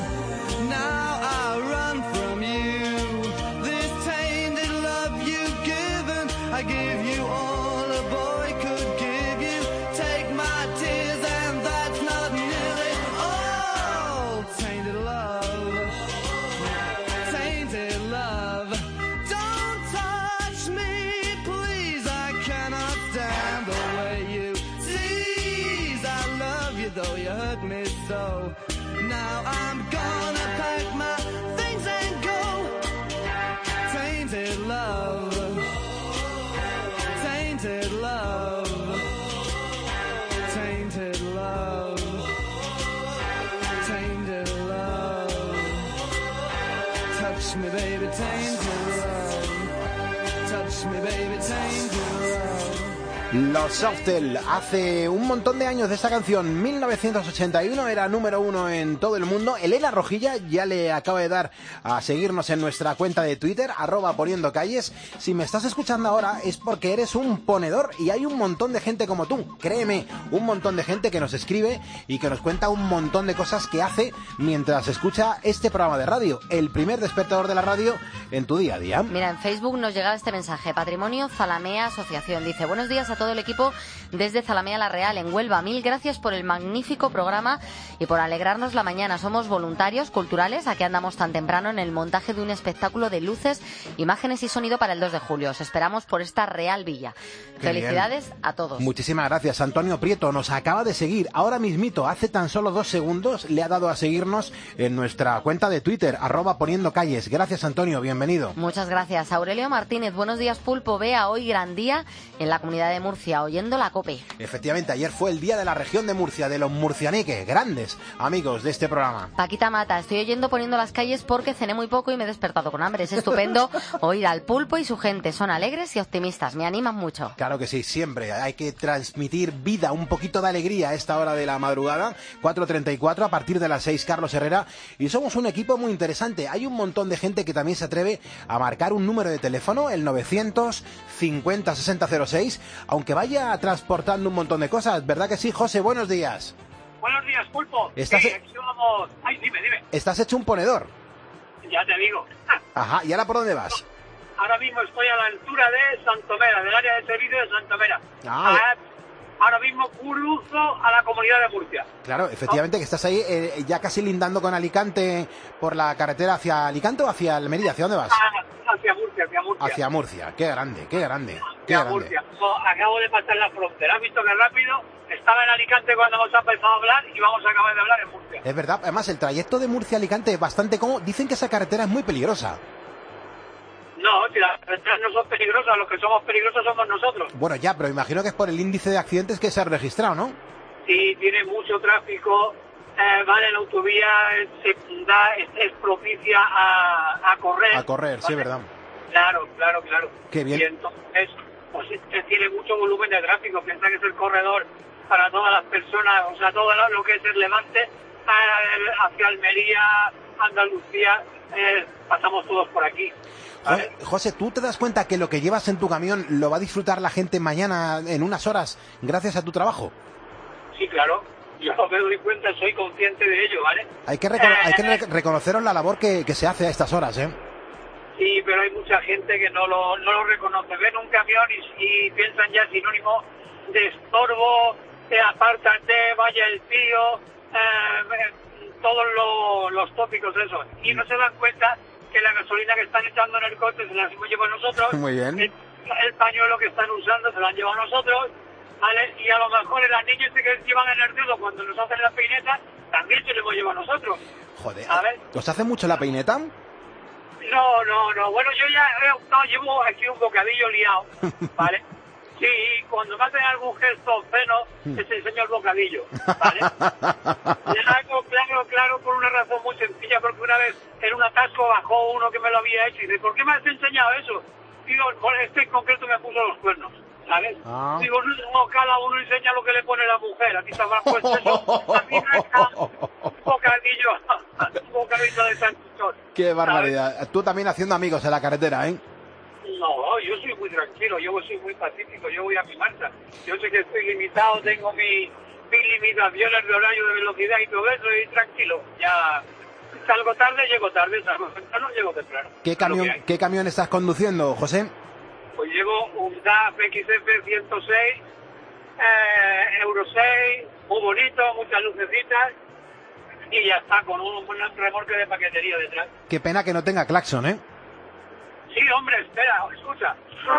now I run from you. This tainted love you've given, I give you all a boy could give you. Take my tears and that's not nearly all. Tainted love, tainted love. Don't touch me, please, I cannot stand the way you tease. I love you though you hurt me so. Now I'm gonna pack my things and go. Tainted love, tainted love, tainted love, tainted love. Touch me baby, tainted love. Touch me baby, tainted love. Los Softel, hace un montón de años de esta canción, 1981, era número 1 en todo el mundo. Elena Rojilla ya le acaba de dar a seguirnos en nuestra cuenta de Twitter, @poniendocalles. Si me estás escuchando ahora es porque eres un ponedor y hay un montón de gente como tú, créeme, un montón de gente que nos escribe y que nos cuenta un montón de cosas que hace mientras escucha este programa de radio, el primer despertador de la radio en tu día a día. Mira, en Facebook nos llega este mensaje, Patrimonio Zalamea Asociación, dice: buenos días a todo el equipo desde Zalamea La Real, en Huelva. Mil gracias por el magnífico programa y por alegrarnos la mañana. Somos voluntarios culturales, aquí andamos tan temprano en el montaje de un espectáculo de luces, imágenes y sonido para el 2 de julio. Os esperamos por esta Real Villa. Qué Felicidades bien. A todos. Muchísimas gracias. Antonio Prieto nos acaba de seguir ahora mismito, hace tan solo 2 segundos le ha dado a seguirnos en nuestra cuenta de Twitter, @poniendocalles. Gracias, Antonio, bienvenido. Muchas gracias. Aurelio Martínez, buenos días, Pulpo. Vea, hoy gran día en la Comunidad de Murcia. Murcia, oyendo la COPE. Efectivamente, ayer fue el día de la región de Murcia, de los murcianeques, grandes amigos de este programa. Paquita Mata, estoy oyendo Poniendo las calles porque cené muy poco y me he despertado con hambre. Es estupendo oír al Pulpo y su gente. Son alegres y optimistas, me animan mucho. Claro que sí, siempre hay que transmitir vida, un poquito de alegría a esta hora de la madrugada. 4:34, a partir de las 6, Carlos Herrera. Y somos un equipo muy interesante. Hay un montón de gente que también se atreve a marcar un número de teléfono, el 950 6006, aunque vaya transportando un montón de cosas. ¿Verdad que sí, José? Buenos días. Buenos días, Pulpo. ¿Estás... aquí vamos... Ay, dime. Estás hecho un ponedor. Ya te digo. Ajá, ¿y ahora por dónde vas? Ahora mismo estoy a la altura de Santomera, del área de servicio de Santomera. Ahora mismo cruzo a la comunidad de Murcia. Claro, efectivamente, que estás ahí ya casi lindando con Alicante por la carretera hacia Alicante o hacia Almería. ¿Hacia dónde vas? Hacia Murcia. Hacia Murcia. Qué grande. Murcia. Acabo de pasar la frontera. ¿Has visto qué rápido? Estaba en Alicante cuando hemos empezado a hablar y vamos a acabar de hablar en Murcia. Es verdad. Además, el trayecto de Murcia a Alicante es bastante cómodo. Dicen que esa carretera es muy peligrosa. No, si las carreteras no son peligrosas, los que somos peligrosos somos nosotros. Bueno, ya, pero imagino que es por el índice de accidentes que se ha registrado, ¿no? Sí, tiene mucho tráfico, la autovía es propicia a correr. A correr, ¿vale? Sí, verdad. Claro. Qué bien. Y entonces, pues tiene mucho volumen de tráfico, piensa que es el corredor para todas las personas, o sea, todo lo que es el Levante, hacia Almería, Andalucía, pasamos todos por aquí. ¿Vale? José, ¿tú te das cuenta que lo que llevas en tu camión lo va a disfrutar la gente mañana en unas horas gracias a tu trabajo? Sí, claro. Yo me doy cuenta, soy consciente de ello, ¿vale? Hay que reconoceros la labor que se hace a estas horas, ¿eh? Sí, pero hay mucha gente que no lo reconoce. Ven un camión y piensan ya sinónimo de estorbo, apártate, vaya el tío, todos los tópicos esos. Y no se dan cuenta que la gasolina que están echando en el coche se la hemos llevado nosotros. Muy bien. El pañuelo que están usando se lo han llevado nosotros, ¿vale? Y a lo mejor el anillo ese que llevan en el dedo cuando nos hacen la peineta, también se lo hemos llevado nosotros. Joder, ¿sabes? ¿os hace mucho la peineta? No. Bueno, yo ya llevo aquí un bocadillo liado, ¿vale? Sí, cuando me hacen algún gesto obsceno, les enseño el bocadillo, ¿vale? Claro, por una razón muy sencilla, porque una vez en un atasco bajó uno que me lo había hecho y dice, ¿por qué me has enseñado eso? Digo, este en concreto me puso los cuernos, ¿sabes? Digo, no, cada uno enseña lo que le pone la mujer, a ti te habrás puesto eso, a mí me está un bocadillo de salchichón. Qué barbaridad. ¿Sabes? Tú también haciendo amigos en la carretera, ¿eh? No, yo soy muy tranquilo, yo soy muy pacífico, yo voy a mi marcha. Yo sé que estoy limitado, tengo mis limitaciones de horario, de velocidad y todo eso, y tranquilo. Ya salgo tarde, llego tarde, salgo temprano, llego temprano. ¿Qué camión estás conduciendo, José? Pues llevo un DAF XF 106, Euro 6, muy bonito, muchas lucecitas, y ya está, con un remolque de paquetería detrás. Qué pena que no tenga claxon, ¿eh? Sí, hombre, espera, escucha.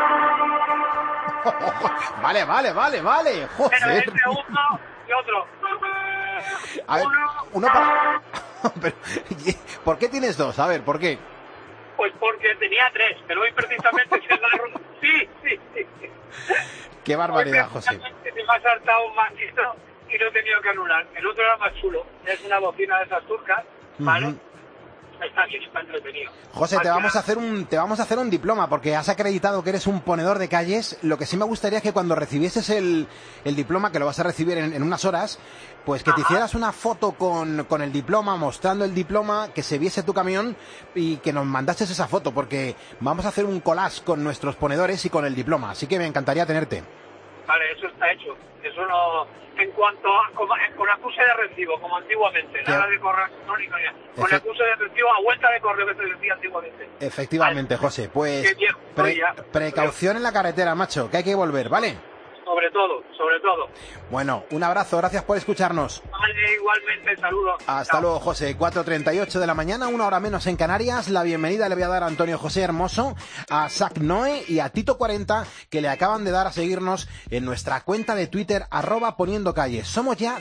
Vale. Joder. Pero entre uno y otro. A ver, uno para... Pero, ¿por qué tienes dos? A ver, ¿por qué? Pues porque tenía tres, pero hoy precisamente se agarró. Sí. Qué barbaridad, José. Se me ha saltado un manguito y lo he tenido que anular. El otro era más chulo. Es una bocina de esas turcas, ¿vale? Está bien, está entretenido. José, te vamos a hacer un diploma porque has acreditado que eres un ponedor de calles. Lo que sí me gustaría es que cuando recibieses el diploma, que lo vas a recibir en unas horas, pues que te hicieras una foto con el diploma, mostrando el diploma, que se viese tu camión y que nos mandases esa foto, porque vamos a hacer un collage con nuestros ponedores y con el diploma. Así que me encantaría tenerte. Vale, eso está hecho. Eso no... En cuanto a... con acuse de recibo, como antiguamente. Nada de correo electrónico. Con acuse de recibo a vuelta de correo, que se decía antiguamente. Efectivamente, vale. José. Pues precaución en la carretera, macho, que hay que volver, ¿vale? Sobre todo. Bueno, un abrazo, gracias por escucharnos. Vale, igualmente, saludos. Hasta luego, José. 4:38 de la mañana, 1 hora menos en Canarias. La bienvenida le voy a dar a Antonio José Hermoso, a Zach Noe y a Tito40, que le acaban de dar a seguirnos en nuestra cuenta de Twitter, @poniendocalles. Somos ya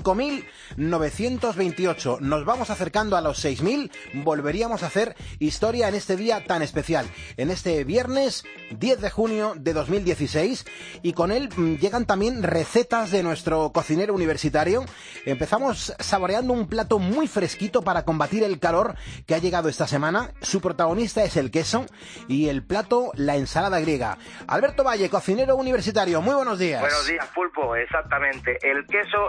5.928. Nos vamos acercando a los 6.000. Volveríamos a hacer historia en este día tan especial, en este viernes 10 de junio de 2016. Y con él llegan también recetas de nuestro cocinero universitario. Empezamos saboreando un plato muy fresquito para combatir el calor que ha llegado esta semana. Su protagonista es el queso y el plato, la ensalada griega. Alberto Valle, cocinero universitario, muy buenos días. Buenos días, Pulpo, exactamente. El queso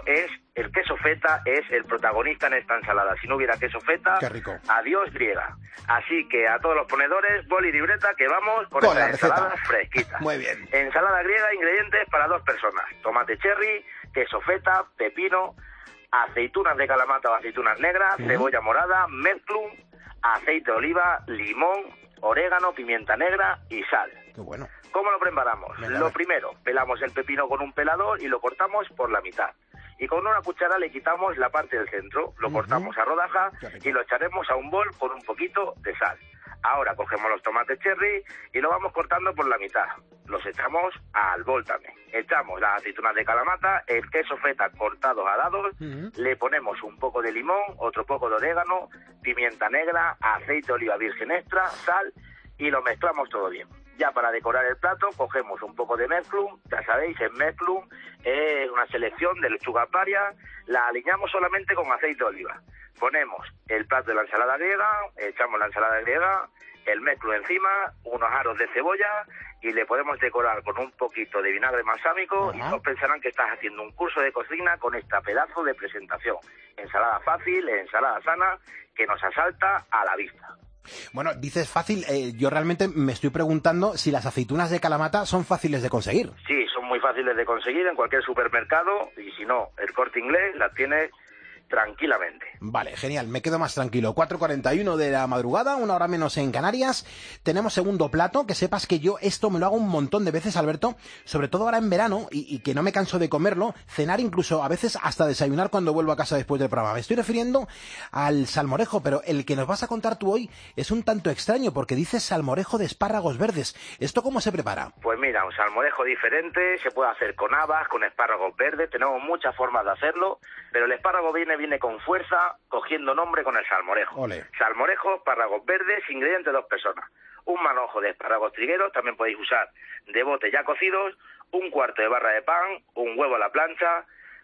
feta es el protagonista en esta ensalada. Si no hubiera queso feta, qué rico. Adiós griega. Así que a todos los ponedores, boli y libreta, que vamos con esta ensalada fresquita. Muy bien. Ensalada griega, ingredientes para 2 personas. Tomate cherry, queso feta, pepino, aceitunas de kalamata o aceitunas negras, cebolla morada, mezclum, aceite de oliva, limón, orégano, pimienta negra y sal. Qué bueno. ¿Cómo lo preparamos? Lo primero, pelamos el pepino con un pelador y lo cortamos por la mitad. Y con una cuchara le quitamos la parte del centro, lo cortamos a rodajas y lo echaremos a un bol con un poquito de sal. Ahora cogemos los tomates cherry y lo vamos cortando por la mitad. Los echamos al bol también. Echamos las aceitunas de kalamata, el queso feta cortado a dados, le ponemos un poco de limón, otro poco de orégano, pimienta negra, aceite de oliva virgen extra, sal y lo mezclamos todo bien. Ya para decorar el plato cogemos un poco de mezclum, ya sabéis, el mezclum es una selección de lechuga paria, la aliñamos solamente con aceite de oliva. Ponemos el plato de la ensalada griega, echamos la ensalada griega, el mezclum encima, unos aros de cebolla y le podemos decorar con un poquito de vinagre balsámico y todos pensarán que estás haciendo un curso de cocina con esta pedazo de presentación. Ensalada fácil, ensalada sana, que nos asalta a la vista. Bueno, dices fácil, yo realmente me estoy preguntando si las aceitunas de Kalamata son fáciles de conseguir. Sí, son muy fáciles de conseguir en cualquier supermercado y si no, el Corte Inglés las tiene tranquilamente. Vale, genial, me quedo más tranquilo. 4:41 de la madrugada, 1 hora menos en Canarias. Tenemos segundo plato, que sepas que yo esto me lo hago un montón de veces, Alberto, sobre todo ahora en verano, y que no me canso de comerlo, cenar incluso a veces hasta desayunar cuando vuelvo a casa después del programa. Me estoy refiriendo al salmorejo, pero el que nos vas a contar tú hoy es un tanto extraño, porque dices salmorejo de espárragos verdes. ¿Esto cómo se prepara? Pues mira, un salmorejo diferente, se puede hacer con habas, con espárragos verdes, tenemos muchas formas de hacerlo, pero el espárrago viene con fuerza, cogiendo nombre con el salmorejo. Ole. Salmorejo, espárragos verdes, ingredientes 2 personas. Un manojo de espárragos trigueros, también podéis usar de bote ya cocidos, un cuarto de barra de pan, un huevo a la plancha,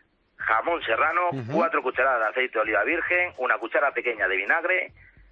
jamón serrano, 4 cucharadas de aceite de oliva virgen, una cuchara pequeña de vinagre,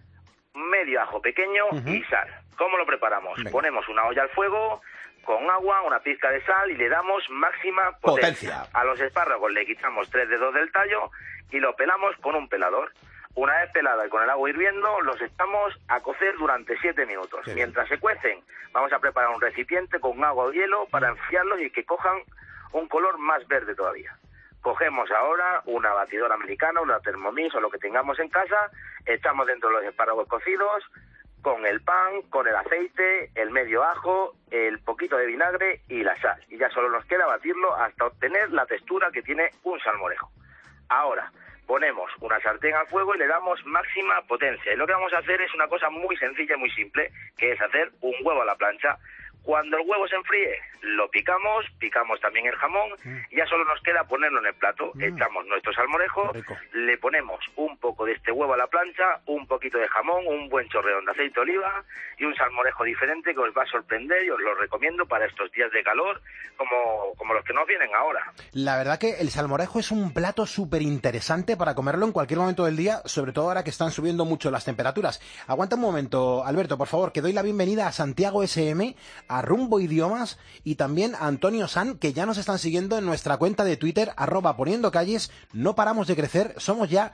medio ajo pequeño y sal. ¿Cómo lo preparamos? Venga. Ponemos una olla al fuego con agua, una pizca de sal y le damos máxima potencia. A los espárragos le quitamos 3 dedos del tallo y lo pelamos con un pelador. Una vez pelada y con el agua hirviendo, los echamos a cocer durante 7 minutos. Sí. Mientras se cuecen, vamos a preparar un recipiente con agua o hielo para enfriarlos y que cojan un color más verde todavía. Cogemos ahora una batidora americana, una Thermomix o lo que tengamos en casa, echamos dentro los espárragos cocidos, con el pan, con el aceite, el medio ajo, el poquito de vinagre y la sal. Y ya solo nos queda batirlo hasta obtener la textura que tiene un salmorejo. Ahora, ponemos una sartén al fuego y le damos máxima potencia. Y lo que vamos a hacer es una cosa muy sencilla y muy simple, que es hacer un huevo a la plancha. Cuando el huevo se enfríe, lo picamos también el jamón, y ya solo nos queda ponerlo en el plato. Echamos nuestro salmorejo, le ponemos un poco de este huevo a la plancha, un poquito de jamón, un buen chorreón de aceite de oliva y un salmorejo diferente que os va a sorprender y os lo recomiendo para estos días de calor como los que nos vienen ahora. La verdad que el salmorejo es un plato súper interesante para comerlo en cualquier momento del día, sobre todo ahora que están subiendo mucho las temperaturas. Aguanta un momento, Alberto, por favor, que doy la bienvenida a Santiago SM, a Rumbo Idiomas y también a Antonio San, que ya nos están siguiendo en nuestra cuenta de Twitter, @poniendocalles. No paramos de crecer, somos ya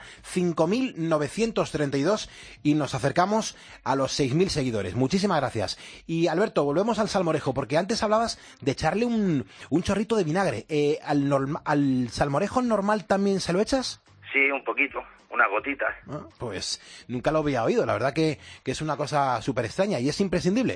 5.932 y nos acercamos a los 6.000 seguidores. Muchísimas gracias. Y Alberto, volvemos al salmorejo, porque antes hablabas de echarle un chorrito de vinagre. ¿Al salmorejo normal también se lo echas? Sí, un poquito, unas gotitas. Pues nunca lo había oído, la verdad que es una cosa súper extraña y es imprescindible. No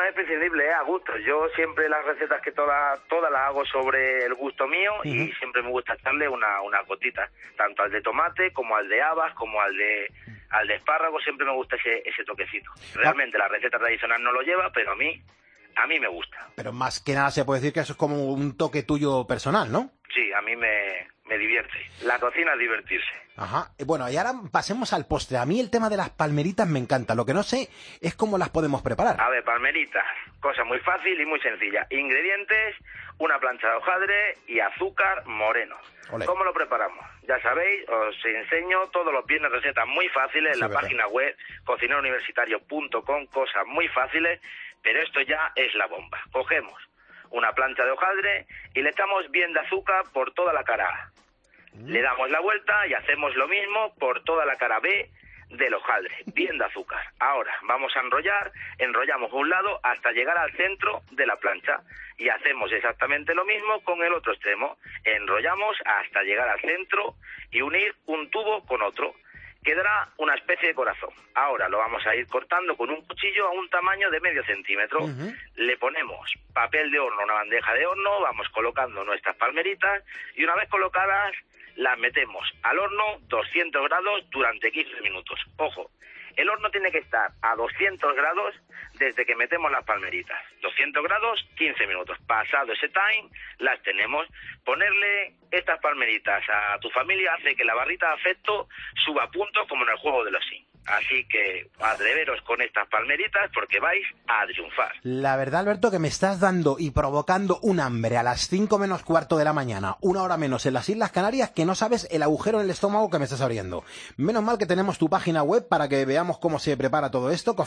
es prescindible, a gusto. Yo siempre las recetas que todas las hago sobre el gusto mío y siempre me gusta echarle una gotita, tanto al de tomate como al de habas, como al de espárrago, siempre me gusta ese toquecito. Realmente la receta tradicional no lo lleva, pero a mí me gusta. Pero más que nada se puede decir que eso es como un toque tuyo personal, ¿no? Sí, a mí me divierte. La cocina es divertirse. Ajá. Bueno, y ahora pasemos al postre. A mí el tema de las palmeritas me encanta. Lo que no sé es cómo las podemos preparar. A ver, palmeritas, cosa muy fácil y muy sencilla. Ingredientes, una plancha de hojaldre y azúcar moreno. Olé. ¿Cómo lo preparamos? Ya sabéis, os enseño todos los viernes recetas muy fáciles en la página web cocinerouniversitario.com, cosas muy fáciles, pero esto ya es la bomba. Cogemos una plancha de hojaldre y le echamos bien de azúcar por toda la cara A. Le damos la vuelta y hacemos lo mismo por toda la cara B del hojaldre, bien de azúcar. Ahora vamos a enrollamos un lado hasta llegar al centro de la plancha y hacemos exactamente lo mismo con el otro extremo. Enrollamos hasta llegar al centro y unir un tubo con otro. Quedará una especie de corazón. Ahora lo vamos a ir cortando con un cuchillo a un tamaño de medio centímetro. Le ponemos papel de horno, una bandeja de horno, vamos colocando nuestras palmeritas y una vez colocadas las metemos al horno 200 grados durante 15 minutos. Ojo, el horno tiene que estar a 200 grados desde que metemos las palmeritas. 200 grados, 15 minutos. Pasado ese time, las tenemos. Ponerle estas palmeritas a tu familia hace que la barrita de afecto suba a punto como en el juego de los Sims. Así que atreveros con estas palmeritas porque vais a triunfar. La verdad, Alberto, que me estás dando y provocando un hambre a las 5 menos cuarto de la mañana, una hora menos en las Islas Canarias, que no sabes el agujero en el estómago que me estás abriendo. Menos mal que tenemos tu página web para que veamos cómo se prepara todo esto,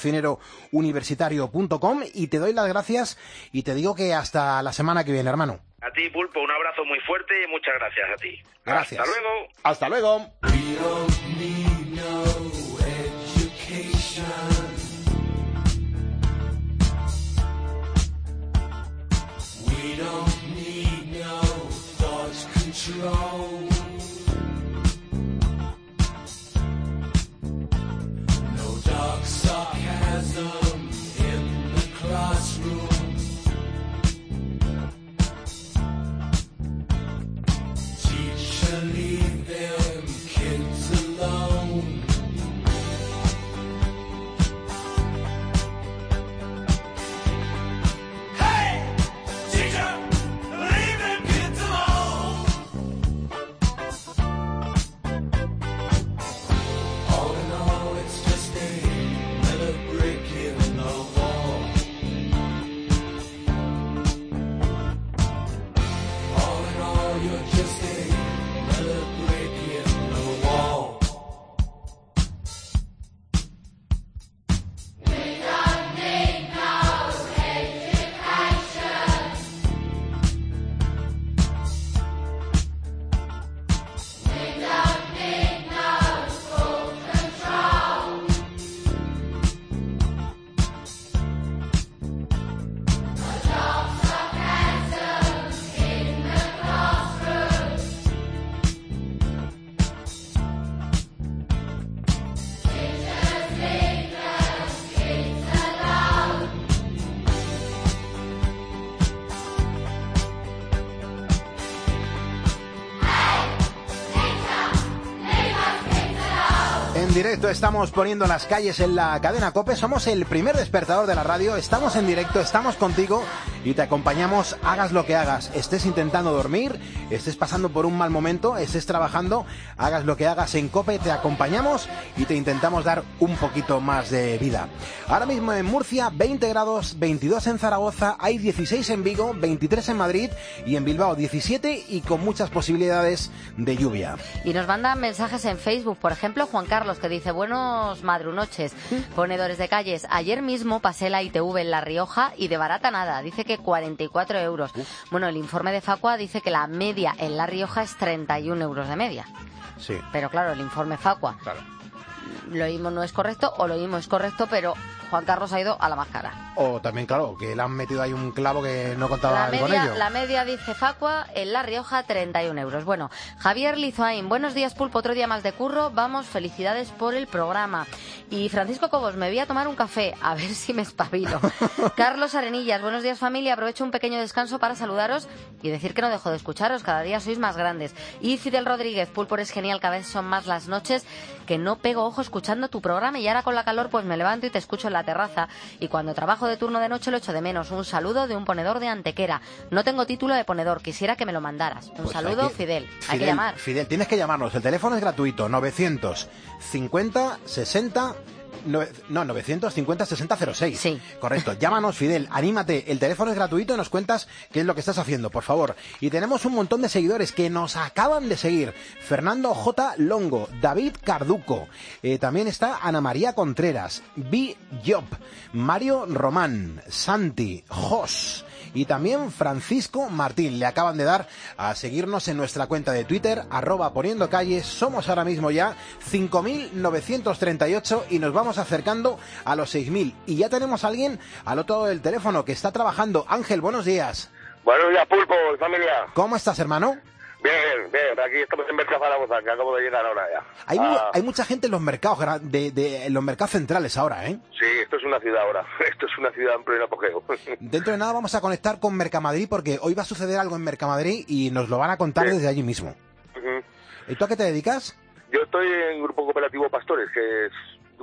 cocinerouniversitario.com, y te doy las gracias y te digo que hasta la semana que viene, hermano. A ti, Pulpo, un abrazo muy fuerte y muchas gracias a ti. Gracias. Hasta luego. Hasta luego. We don't need no thought control. No dark sarcasm in the classroom. Teacher, leave them kids alone. En directo estamos poniendo las calles en la cadena COPE, somos el primer despertador de la radio, estamos en directo, estamos contigo y te acompañamos, hagas lo que hagas, estés intentando dormir, estés pasando por un mal momento, estés trabajando, hagas lo que hagas en COPE, te acompañamos y te intentamos dar un poquito más de vida. Ahora mismo en Murcia, 20 grados, 22 en Zaragoza, hay 16 en Vigo, 23 en Madrid y en Bilbao 17 y con muchas posibilidades de lluvia. Y nos mandan mensajes en Facebook, por ejemplo, Juan Carlos, que dice: buenos madrunoches, ponedores de calles. Ayer mismo pasé la ITV en La Rioja y de barata nada, dice que 44 euros. Bueno, el informe de Facua dice que la media en La Rioja es 31 euros de media. Sí. Pero claro, el informe Facua. Claro. Lo mismo no es correcto o lo mismo es correcto, pero Juan Carlos ha ido a la más cara. O también, claro, que le han metido ahí un clavo que no contaba con ello. La media, dice Facua, en La Rioja, 31 euros. Bueno, Javier Lizoain, buenos días, Pulpo, otro día más de curro. Vamos, felicidades por el programa. Y Francisco Cobos, me voy a tomar un café, a ver si me espabilo. Carlos Arenillas, buenos días, familia. Aprovecho un pequeño descanso para saludaros y decir que no dejo de escucharos. Cada día sois más grandes. Y Fidel Rodríguez, Pulpo, eres genial. Cada vez son más las noches que no pego ojo escuchando tu programa, y ahora con la calor pues me levanto y te escucho en la terraza, y cuando trabajo de turno de noche lo echo de menos. Un saludo de un ponedor de Antequera. No tengo título de ponedor, quisiera que me lo mandaras. Un pues saludo, Fidel. Hay que llamar. Fidel, tienes que llamarnos. El teléfono es gratuito, 950 60... 950 6006. Sí. Correcto. Llámanos, Fidel, anímate. El teléfono es gratuito y nos cuentas qué es lo que estás haciendo, por favor. Y tenemos un montón de seguidores que nos acaban de seguir. Fernando J. Longo, David Carduco, también está Ana María Contreras, B. Job, Mario Román, Santi, Jos y también Francisco Martín. Le acaban de dar a seguirnos en nuestra cuenta de Twitter, @poniendocalles. Somos ahora mismo ya 5.938 y nos vamos acercando a los 6.000. Y ya tenemos a alguien al otro lado del teléfono que está trabajando. Ángel, buenos días. Buenos días, Pulpo, familia. ¿Cómo estás, hermano? Bien, aquí estamos en Mercado Zaragoza, que acabo de llegar ahora ya. Hay mucha gente en los mercados en los mercados centrales ahora, ¿eh? Sí, esto es una ciudad ahora. Esto es una ciudad en pleno apogeo. Dentro de nada vamos a conectar con Mercamadrid, porque hoy va a suceder algo en Mercamadrid y nos lo van a contar desde allí mismo. ¿Y tú a qué te dedicas? Yo estoy en Grupo Cooperativo Pastores, que es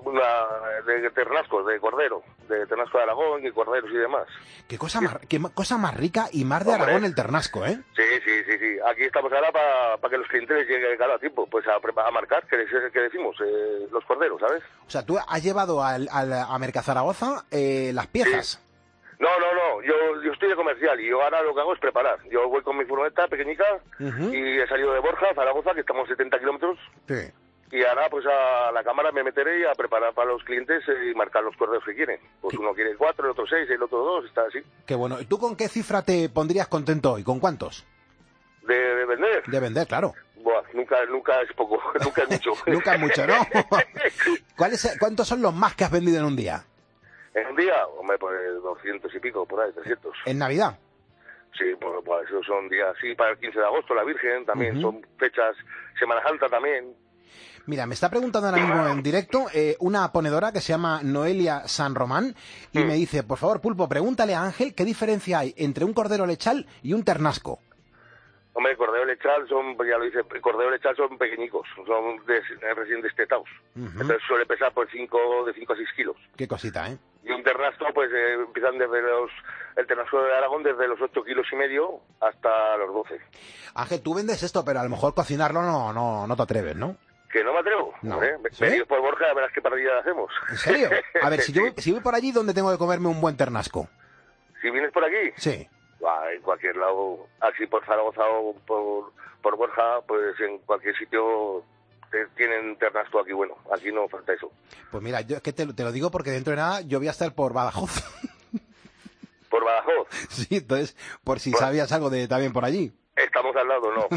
de ternascos, de cordero, de ternasco de Aragón y corderos y demás. Qué cosa más rica y más de Aragón el ternasco, ¿eh? Sí. Aquí estamos ahora para que los clientes lleguen cada tiempo, pues a marcar, que decimos, los corderos, ¿sabes? O sea, tú has llevado a Mercazaragoza las piezas. Sí. No, yo estoy de comercial y yo ahora lo que hago es preparar. Yo voy con mi furgoneta pequeñica y he salido de Borja, Zaragoza, que estamos 70 kilómetros. Sí. Y ahora pues a la cámara me meteré a preparar para los clientes y marcar los corderos que quieren. Pues uno quiere 4, el otro 6, el otro 2, está así. Qué bueno. ¿Y tú con qué cifra te pondrías contento hoy? ¿Con cuántos? ¿De vender? De vender, claro. Buah, nunca es poco, nunca es mucho. Nunca es mucho, ¿no? ¿Cuántos son los más que has vendido en un día? En un día, hombre, pues 200 y pico, por ahí, 300. ¿En Navidad? Sí, pues esos son días, sí, para el 15 de agosto, la Virgen, también son fechas, Semana Santa también. Mira, me está preguntando ahora mismo en directo una ponedora que se llama Noelia San Román y me dice, por favor, Pulpo, pregúntale a Ángel qué diferencia hay entre un cordero lechal y un ternasco. Hombre, el cordero lechal son, ya lo dice, el cordero lechal son pequeñicos, son recién destetados. Entonces suele pesar pues de 5 a 6 kilos. Qué cosita, ¿eh? Y un ternasco, pues empiezan el ternasco de Aragón desde los 8 kilos y medio hasta los 12. Ángel, tú vendes esto, pero a lo mejor cocinarlo no te atreves, ¿no? Que no me atrevo. No. ¿Sí? Venid por Borja, verás qué parrilla hacemos. ¿En serio? A ver, si voy por allí, ¿dónde tengo que comerme un buen ternasco? Si vienes por aquí. Sí. En cualquier lado, así por Zaragoza o por Borja, pues en cualquier sitio tienen ternasco aquí, bueno, aquí no falta eso. Pues mira, yo es que te lo digo porque dentro de nada yo voy a estar por Badajoz. ¿Por Badajoz? Sí, entonces, por si sabías algo también por allí. Estamos al lado, ¿no?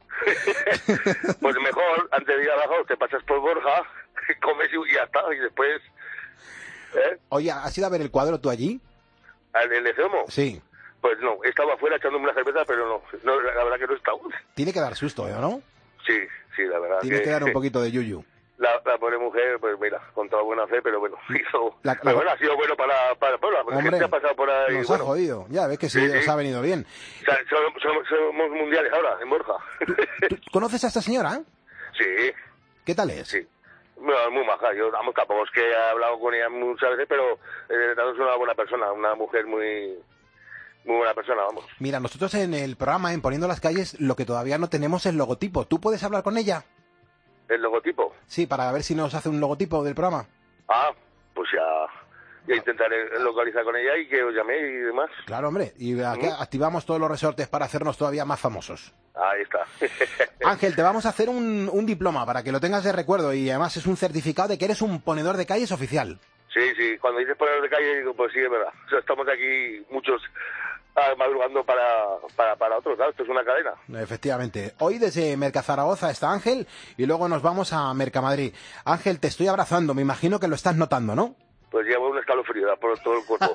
Pues mejor, antes de ir a Badajoz, te pasas por Borja, comes y ya está, y después... Oye, ¿has ido a ver el cuadro tú allí? ¿El de Ceomo? Sí. Pues no, estaba afuera echándome una cerveza, pero no, la verdad que no he estado. Tiene que dar susto, ¿no? Sí, la verdad. Tiene que dar un poquito de yuyu. La pobre mujer, pues mira, con toda buena fe, pero bueno, ha sido bueno para la gente que ha pasado por ahí. Nos ha jodido, ya ves que sí, os ha venido bien. O sea, somos mundiales ahora, en Borja. ¿Tú conoces a esta señora? Sí. ¿Qué tal es? Sí. Bueno, muy maja, tampoco es que he hablado con ella muchas veces, pero es una buena persona, una mujer muy buena persona, vamos. Mira, nosotros en el programa, en Poniendo las Calles, lo que todavía no tenemos es el logotipo. ¿Tú puedes hablar con ella? ¿El logotipo? Sí, para ver si nos hace un logotipo del programa. Pues ya intentaré localizar con ella y que os llame y demás. Claro, hombre, y aquí activamos todos los resortes para hacernos todavía más famosos. Ahí está. Ángel, te vamos a hacer un diploma para que lo tengas de recuerdo y además es un certificado de que eres un ponedor de calles oficial. Sí, cuando dices ponedor de calle digo, pues sí, es verdad. O sea, estamos aquí muchos madrugando para otros, ¿sabes? Esto es una cadena. Efectivamente. Hoy desde Mercazaragoza está Ángel y luego nos vamos a Mercamadrid. Ángel, te estoy abrazando, me imagino que lo estás notando, ¿no? Pues llevo unas escalofrío por todo el cuerpo.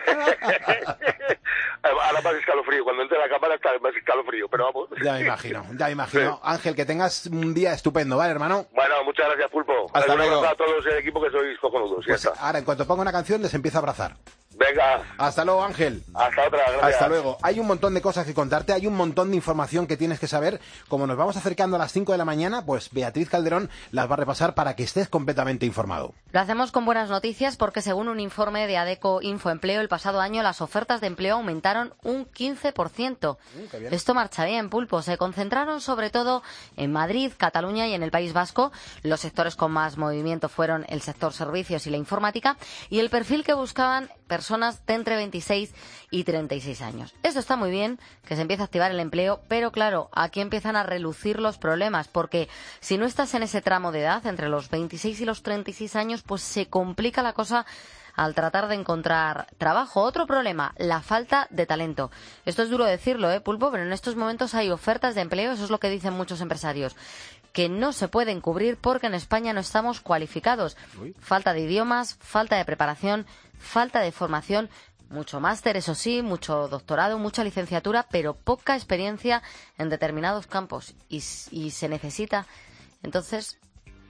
Ahora más escalofrío, cuando entre la cámara está más escalofrío, pero vamos. Ya me imagino. Sí. Ángel, que tengas un día estupendo, ¿vale, hermano? Bueno, muchas gracias, Pulpo. Hasta luego. A todos el equipo que sois cojonudos. Pues ahora, en cuanto ponga una canción, les empiezo a abrazar. Venga. Hasta luego, Ángel. Hasta otra, gracias. Hasta luego. Hay un montón de cosas que contarte, hay un montón de información que tienes que saber. Como nos vamos acercando a las 5 de la mañana, pues Beatriz Calderón las va a repasar para que estés completamente informado. Lo hacemos con buenas noticias porque según un informe de ADECO Infoempleo, el pasado año las ofertas de empleo aumentaron un 15%. Qué bien. Esto marcha bien, Pulpo. Se concentraron sobre todo en Madrid, Cataluña y en el País Vasco. Los sectores con más movimiento fueron el sector servicios y la informática, y el perfil que buscaban personas de entre 26 y 36 años. Esto está muy bien, que se empiece a activar el empleo, pero claro, aquí empiezan a relucir los problemas, porque si no estás en ese tramo de edad, entre los 26 y los 36 años, pues se complica la cosa al tratar de encontrar trabajo. Otro problema, la falta de talento. Esto es duro decirlo, Pulpo, pero en estos momentos hay ofertas de empleo, eso es lo que dicen muchos empresarios, que no se pueden cubrir porque en España no estamos cualificados. Falta de idiomas, falta de preparación, falta de formación, mucho máster, eso sí, mucho doctorado, mucha licenciatura, pero poca experiencia en determinados campos y se necesita. Entonces,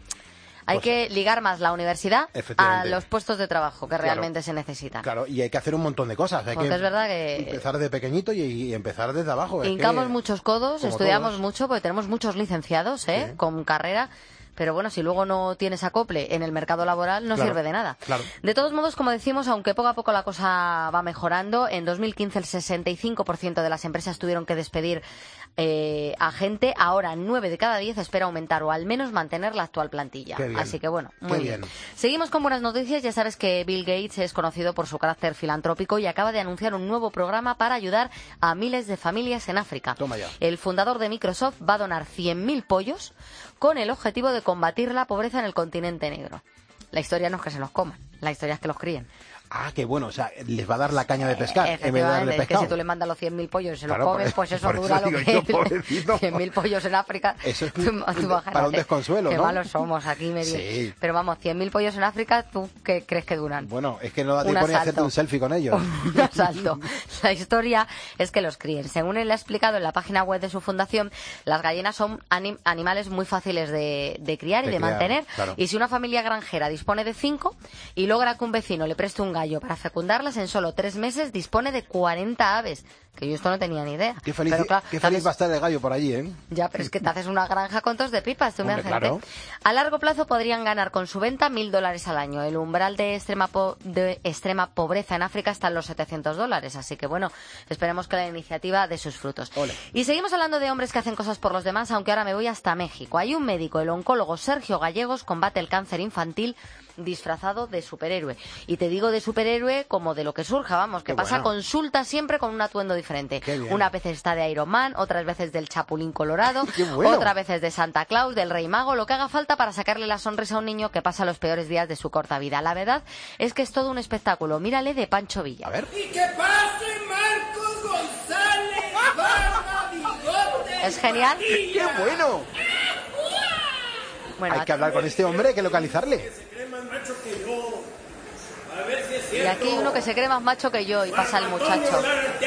hay que ligar más la universidad a los puestos de trabajo que realmente se necesitan. Claro, y hay que hacer un montón de cosas. Hay porque que es verdad que empezar de pequeñito y empezar desde abajo. Hincamos muchos codos, estudiamos todos. mucho, porque tenemos muchos licenciados con carrera. Pero bueno, si luego no tienes acople en el mercado laboral, no sirve de nada. Claro. De todos modos, como decimos, aunque poco a poco la cosa va mejorando, en 2015 el 65% de las empresas tuvieron que despedir a gente. Ahora 9 de cada 10 espera aumentar o al menos mantener la actual plantilla. Así que bueno, muy bien. Seguimos con buenas noticias. Ya sabes que Bill Gates es conocido por su carácter filantrópico y acaba de anunciar un nuevo programa para ayudar a miles de familias en África. Toma ya. El fundador de Microsoft va a donar 100.000 pollos con el objetivo de combatir la pobreza en el continente negro. La historia no es que se los coman, la historia es que los críen. Ah, qué bueno, o sea, les va a dar la caña de pescar en vez de darle pescado. Es que si tú le mandas los 100.000 pollos y se los comes, pues eso dura lo que 100.000 pollos en África. Eso es para un desconsuelo, qué ¿no? malos somos aquí medio. Sí. Pero vamos, 100.000 pollos en África, ¿tú qué crees que duran? Bueno, es que no da tiempo ni a hacerte un selfie con ellos. Un asalto. La historia es que los críen. Según él ha explicado en la página web de su fundación, las gallinas son animales muy fáciles de criar y de mantener. Claro. Y si una familia granjera dispone de 5 y logra que un vecino le preste un gallo para fecundarlas, en solo 3 meses dispone de 40 aves. Que yo esto no tenía ni idea. Qué feliz, pero, claro, qué feliz va a estar el gallo por allí, ¿eh? Ya, pero es que te haces una granja con tos de pipas, tú me haces. Claro. A largo plazo podrían ganar con su venta $1.000 al año. El umbral de extrema pobreza en África está en los $700. Así que bueno, esperemos que la iniciativa dé sus frutos. Ole. Y seguimos hablando de hombres que hacen cosas por los demás, aunque ahora me voy hasta México. Hay un médico, el oncólogo Sergio Gallegos, combate el cáncer infantil disfrazado de superhéroe. Y te digo de superhéroe como de lo que surja, vamos, que pasa consulta siempre con un atuendo diferente. Una vez está de Iron Man, otras veces del Chapulín Colorado, otras veces de Santa Claus, del Rey Mago, lo que haga falta para sacarle la sonrisa a un niño que pasa los peores días de su corta vida. La verdad es que es todo un espectáculo. Mírale de Pancho Villa. A ver. ¡Y que pase Marcos González! ¡Barba, bigote! ¿Es genial? ¡Qué bueno! Bueno, hay que hablar con este hombre, hay que localizarle. Y aquí hay uno que se cree más macho que yo y pasa el muchacho.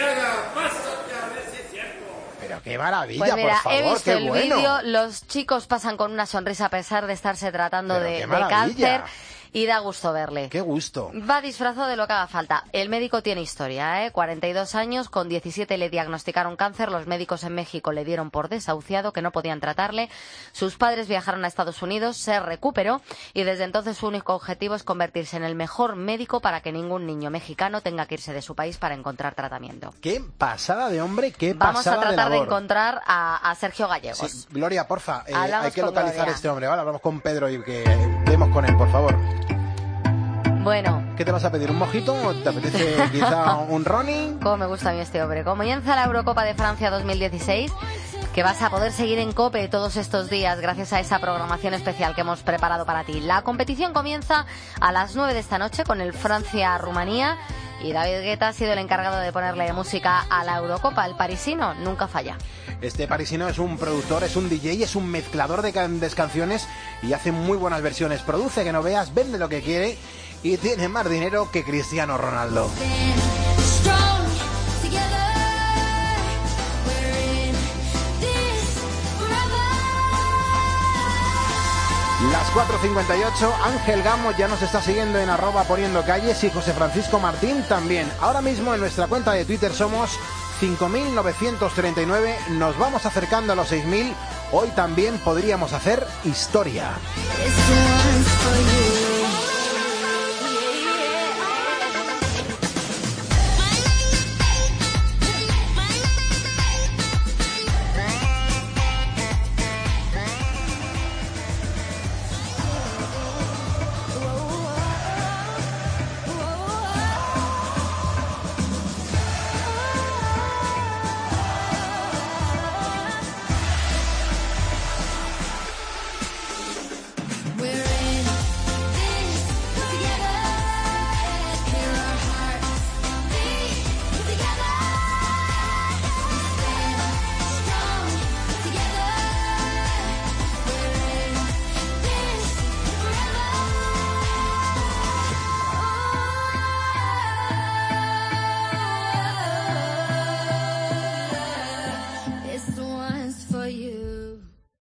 Pero qué maravilla, pues mira, por favor, he visto qué el bueno. vídeo, los chicos pasan con una sonrisa a pesar de estarse tratando de cáncer. Y da gusto verle. ¡Qué gusto! Va disfrazado de lo que haga falta. El médico tiene historia, 42 años, con 17 le diagnosticaron cáncer. Los médicos en México le dieron por desahuciado, que no podían tratarle. Sus padres viajaron a Estados Unidos, se recuperó y desde entonces su único objetivo es convertirse en el mejor médico para que ningún niño mexicano tenga que irse de su país para encontrar tratamiento. ¡Qué pasada de hombre! ¡Qué pasada Vamos a tratar de encontrar a Sergio Gallegos. Sí, Gloria, porfa, hay que con localizar Gloria. a este hombre, ¿vale? Hablamos con Pedro y que demos con él, por favor. Bueno. ¿Qué te vas a pedir? ¿Un mojito? ¿O te apetece quizá un Ronnie? Cómo me gusta a mí este hombre. Comienza la Eurocopa de Francia 2016, que vas a poder seguir en COPE todos estos días gracias a esa programación especial que hemos preparado para ti. La competición comienza a las 9 de esta noche con el Francia-Rumanía Y David Guetta ha sido el encargado de ponerle música a la Eurocopa. El parisino nunca falla. Este parisino es un productor, es un DJ, es un mezclador de canciones y hace muy buenas versiones. Produce que no veas, vende lo que quiere y tiene más dinero que Cristiano Ronaldo. Las 4:58, Ángel Gamo ya nos está siguiendo en @poniendocalles y José Francisco Martín también. Ahora mismo en nuestra cuenta de Twitter somos 5.939, nos vamos acercando a los 6.000. Hoy también podríamos hacer historia.